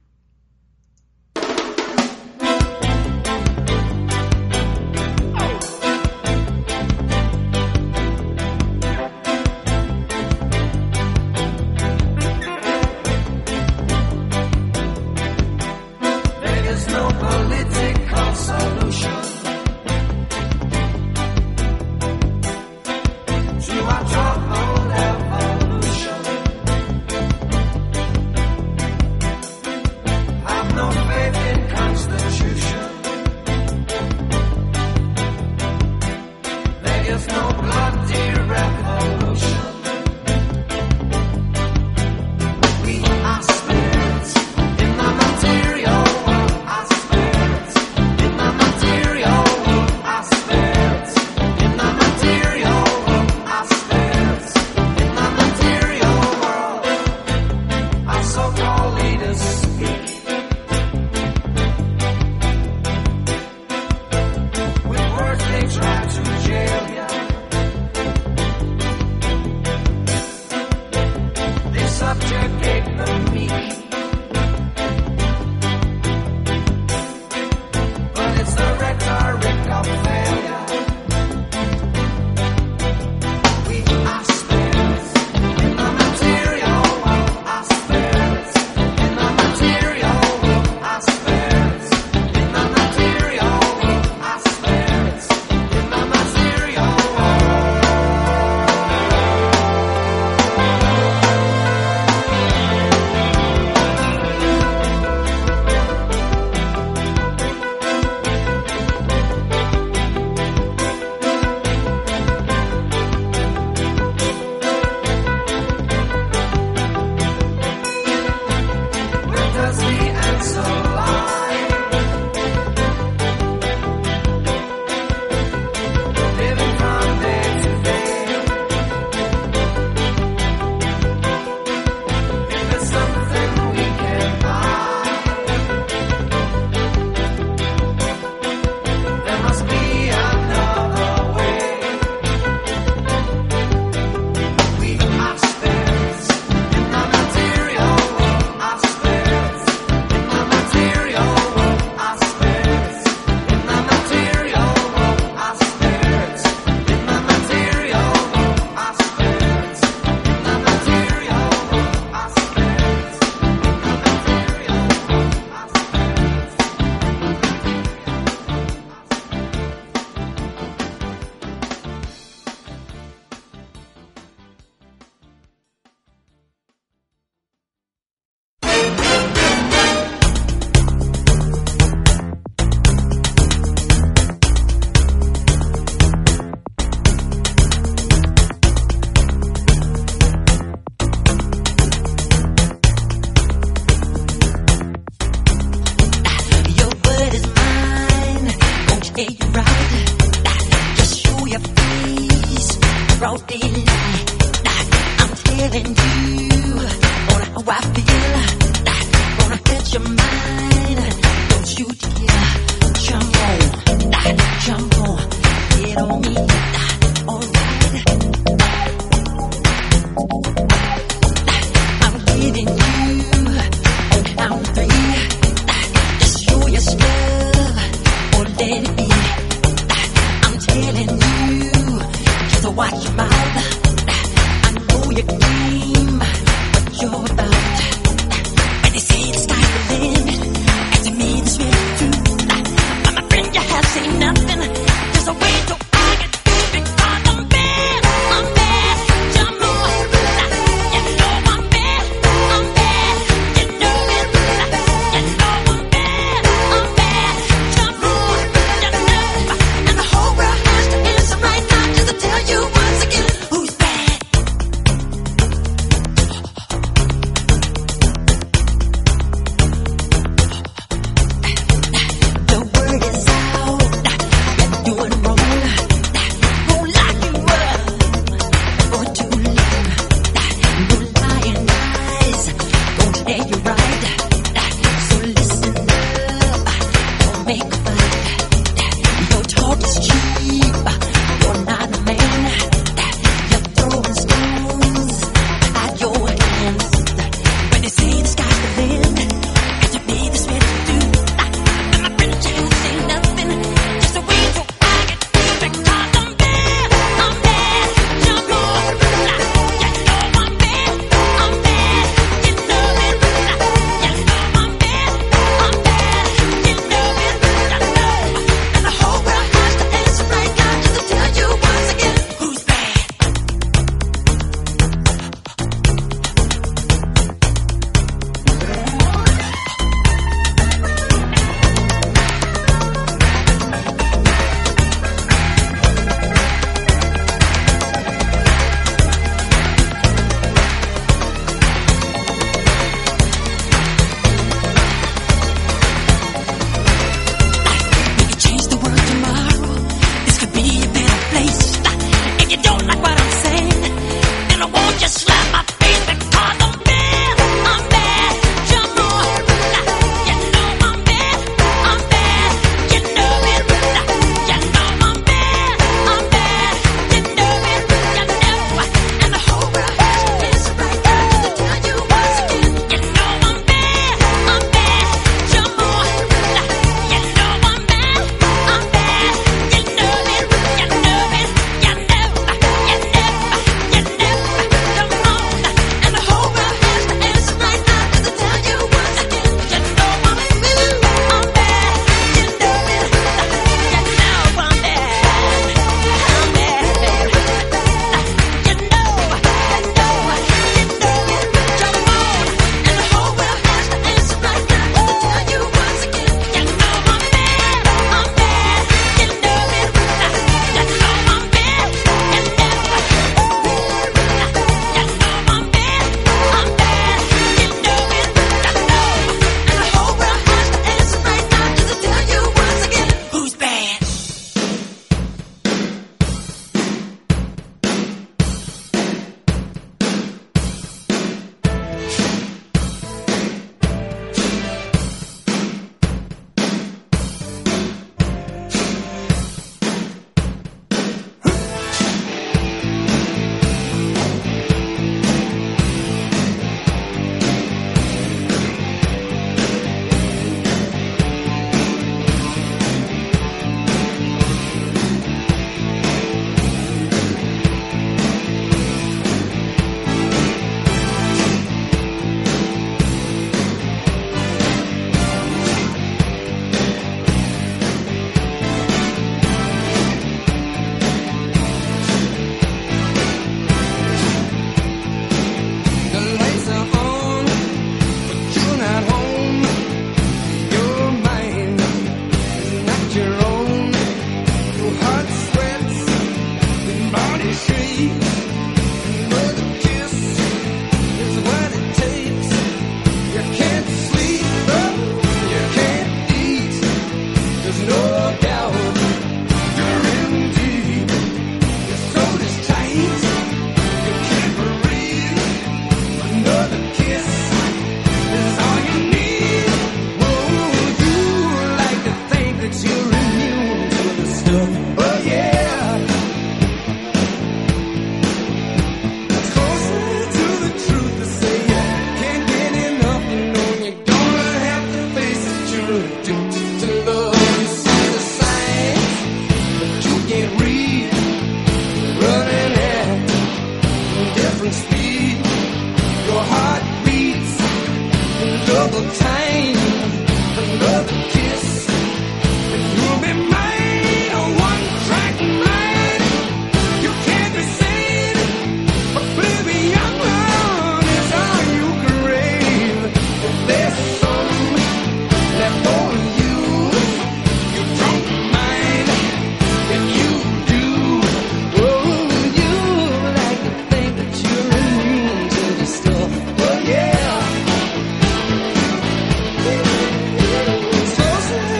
Closer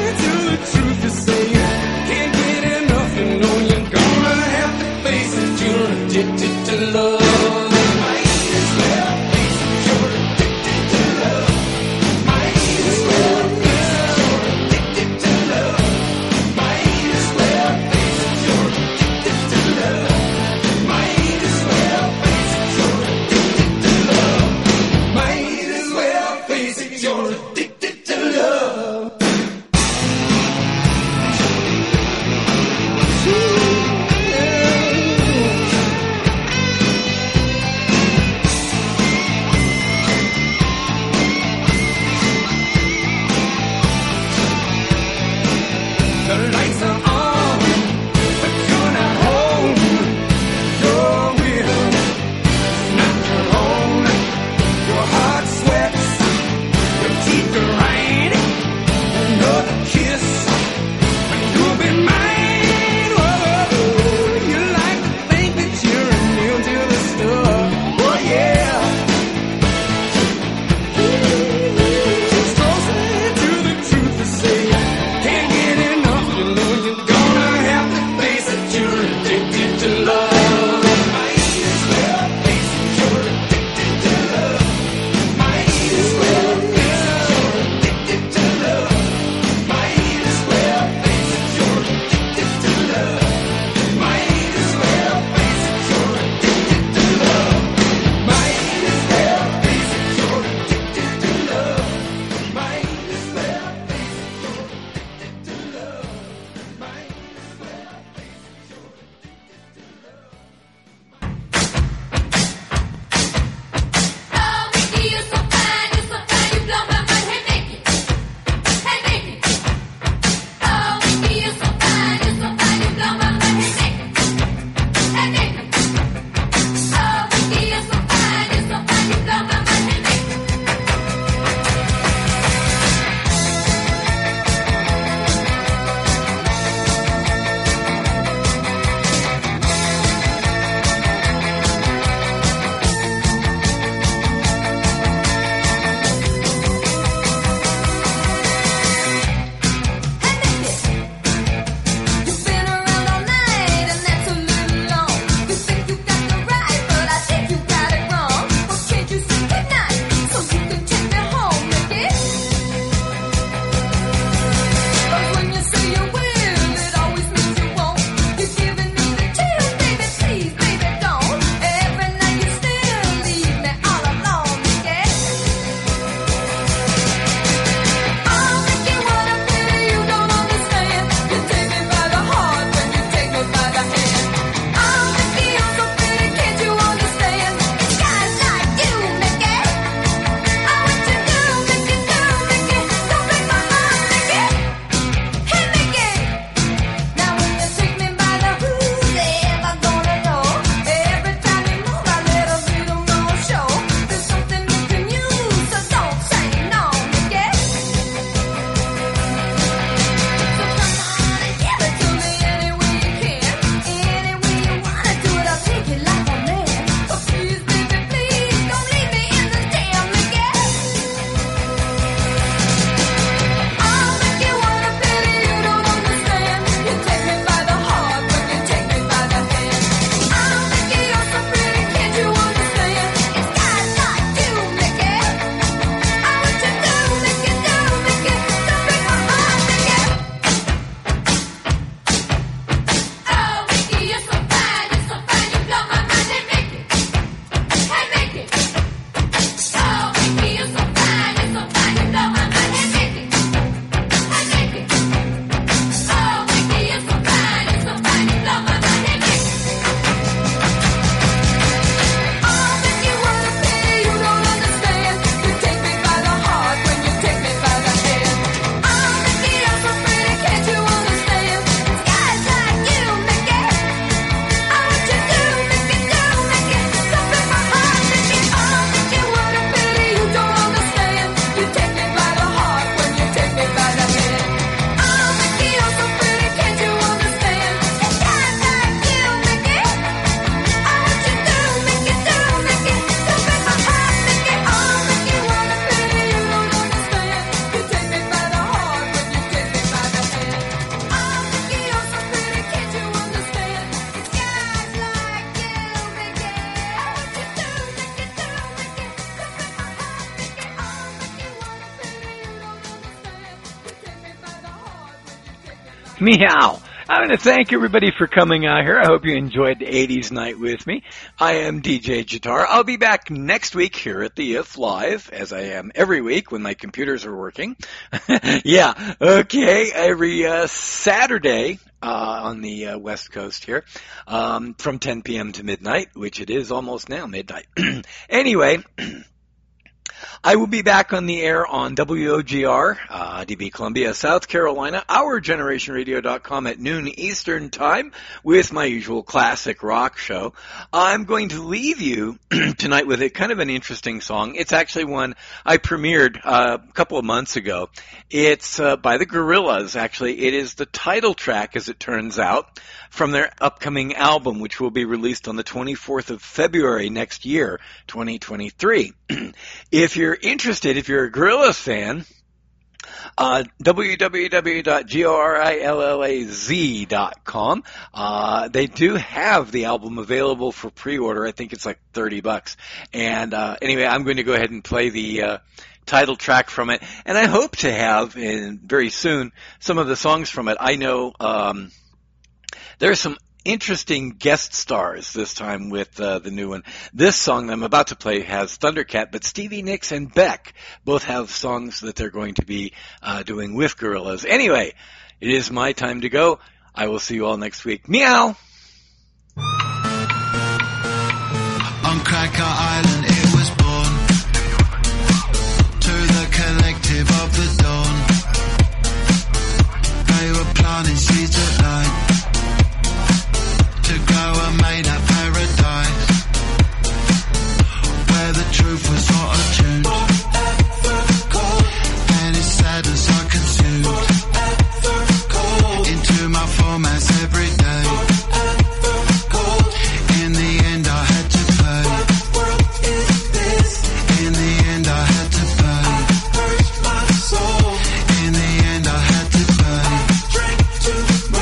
Meow. I want to thank everybody for coming out here. I hope you enjoyed the eighties night with me. I am D J Jitar. I'll be back next week here at the If Live, as I am every week when my computers are working. Yeah, okay, every uh, Saturday uh, on the uh, West Coast here, um, from ten p.m. to midnight, which it is almost now midnight. Anyway, I will be back on the air on W O G R, uh, D B Columbia, South Carolina, our generation radio dot com at noon Eastern time with my usual classic rock show. I'm going to leave you tonight with a kind of an interesting song. It's actually one I premiered uh, a couple of months ago. It's uh, by the Gorillaz, actually. It is the title track, as it turns out, from their upcoming album, which will be released on the twenty-fourth of February next year, twenty twenty-three. If you're interested, if you're a Gorillaz fan, uh, w w w dot gorillaz dot com. Uh, they do have the album available for pre-order. I think it's like thirty bucks. And uh, anyway, I'm going to go ahead and play the uh, title track from it. And I hope to have, in, very soon, some of the songs from it. I know um, there are some interesting guest stars this time with uh, the new one. This song I'm about to play has Thundercat, but Stevie Nicks and Beck both have songs that they're going to be uh, doing with Gorillaz. Anyway, it is my time to go. I will see you all next week. Meow! On Cracker Island it was born, to the collective of the dawn. They were planting seeds at night to grow a made-up paradise where the truth was auto-tuned and its sadness I consumed into my formats every day. In the end I had to pay. In the end I had to pay. In the end I had to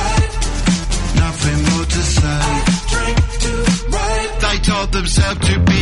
pay. Nothing more to say. They told themselves to be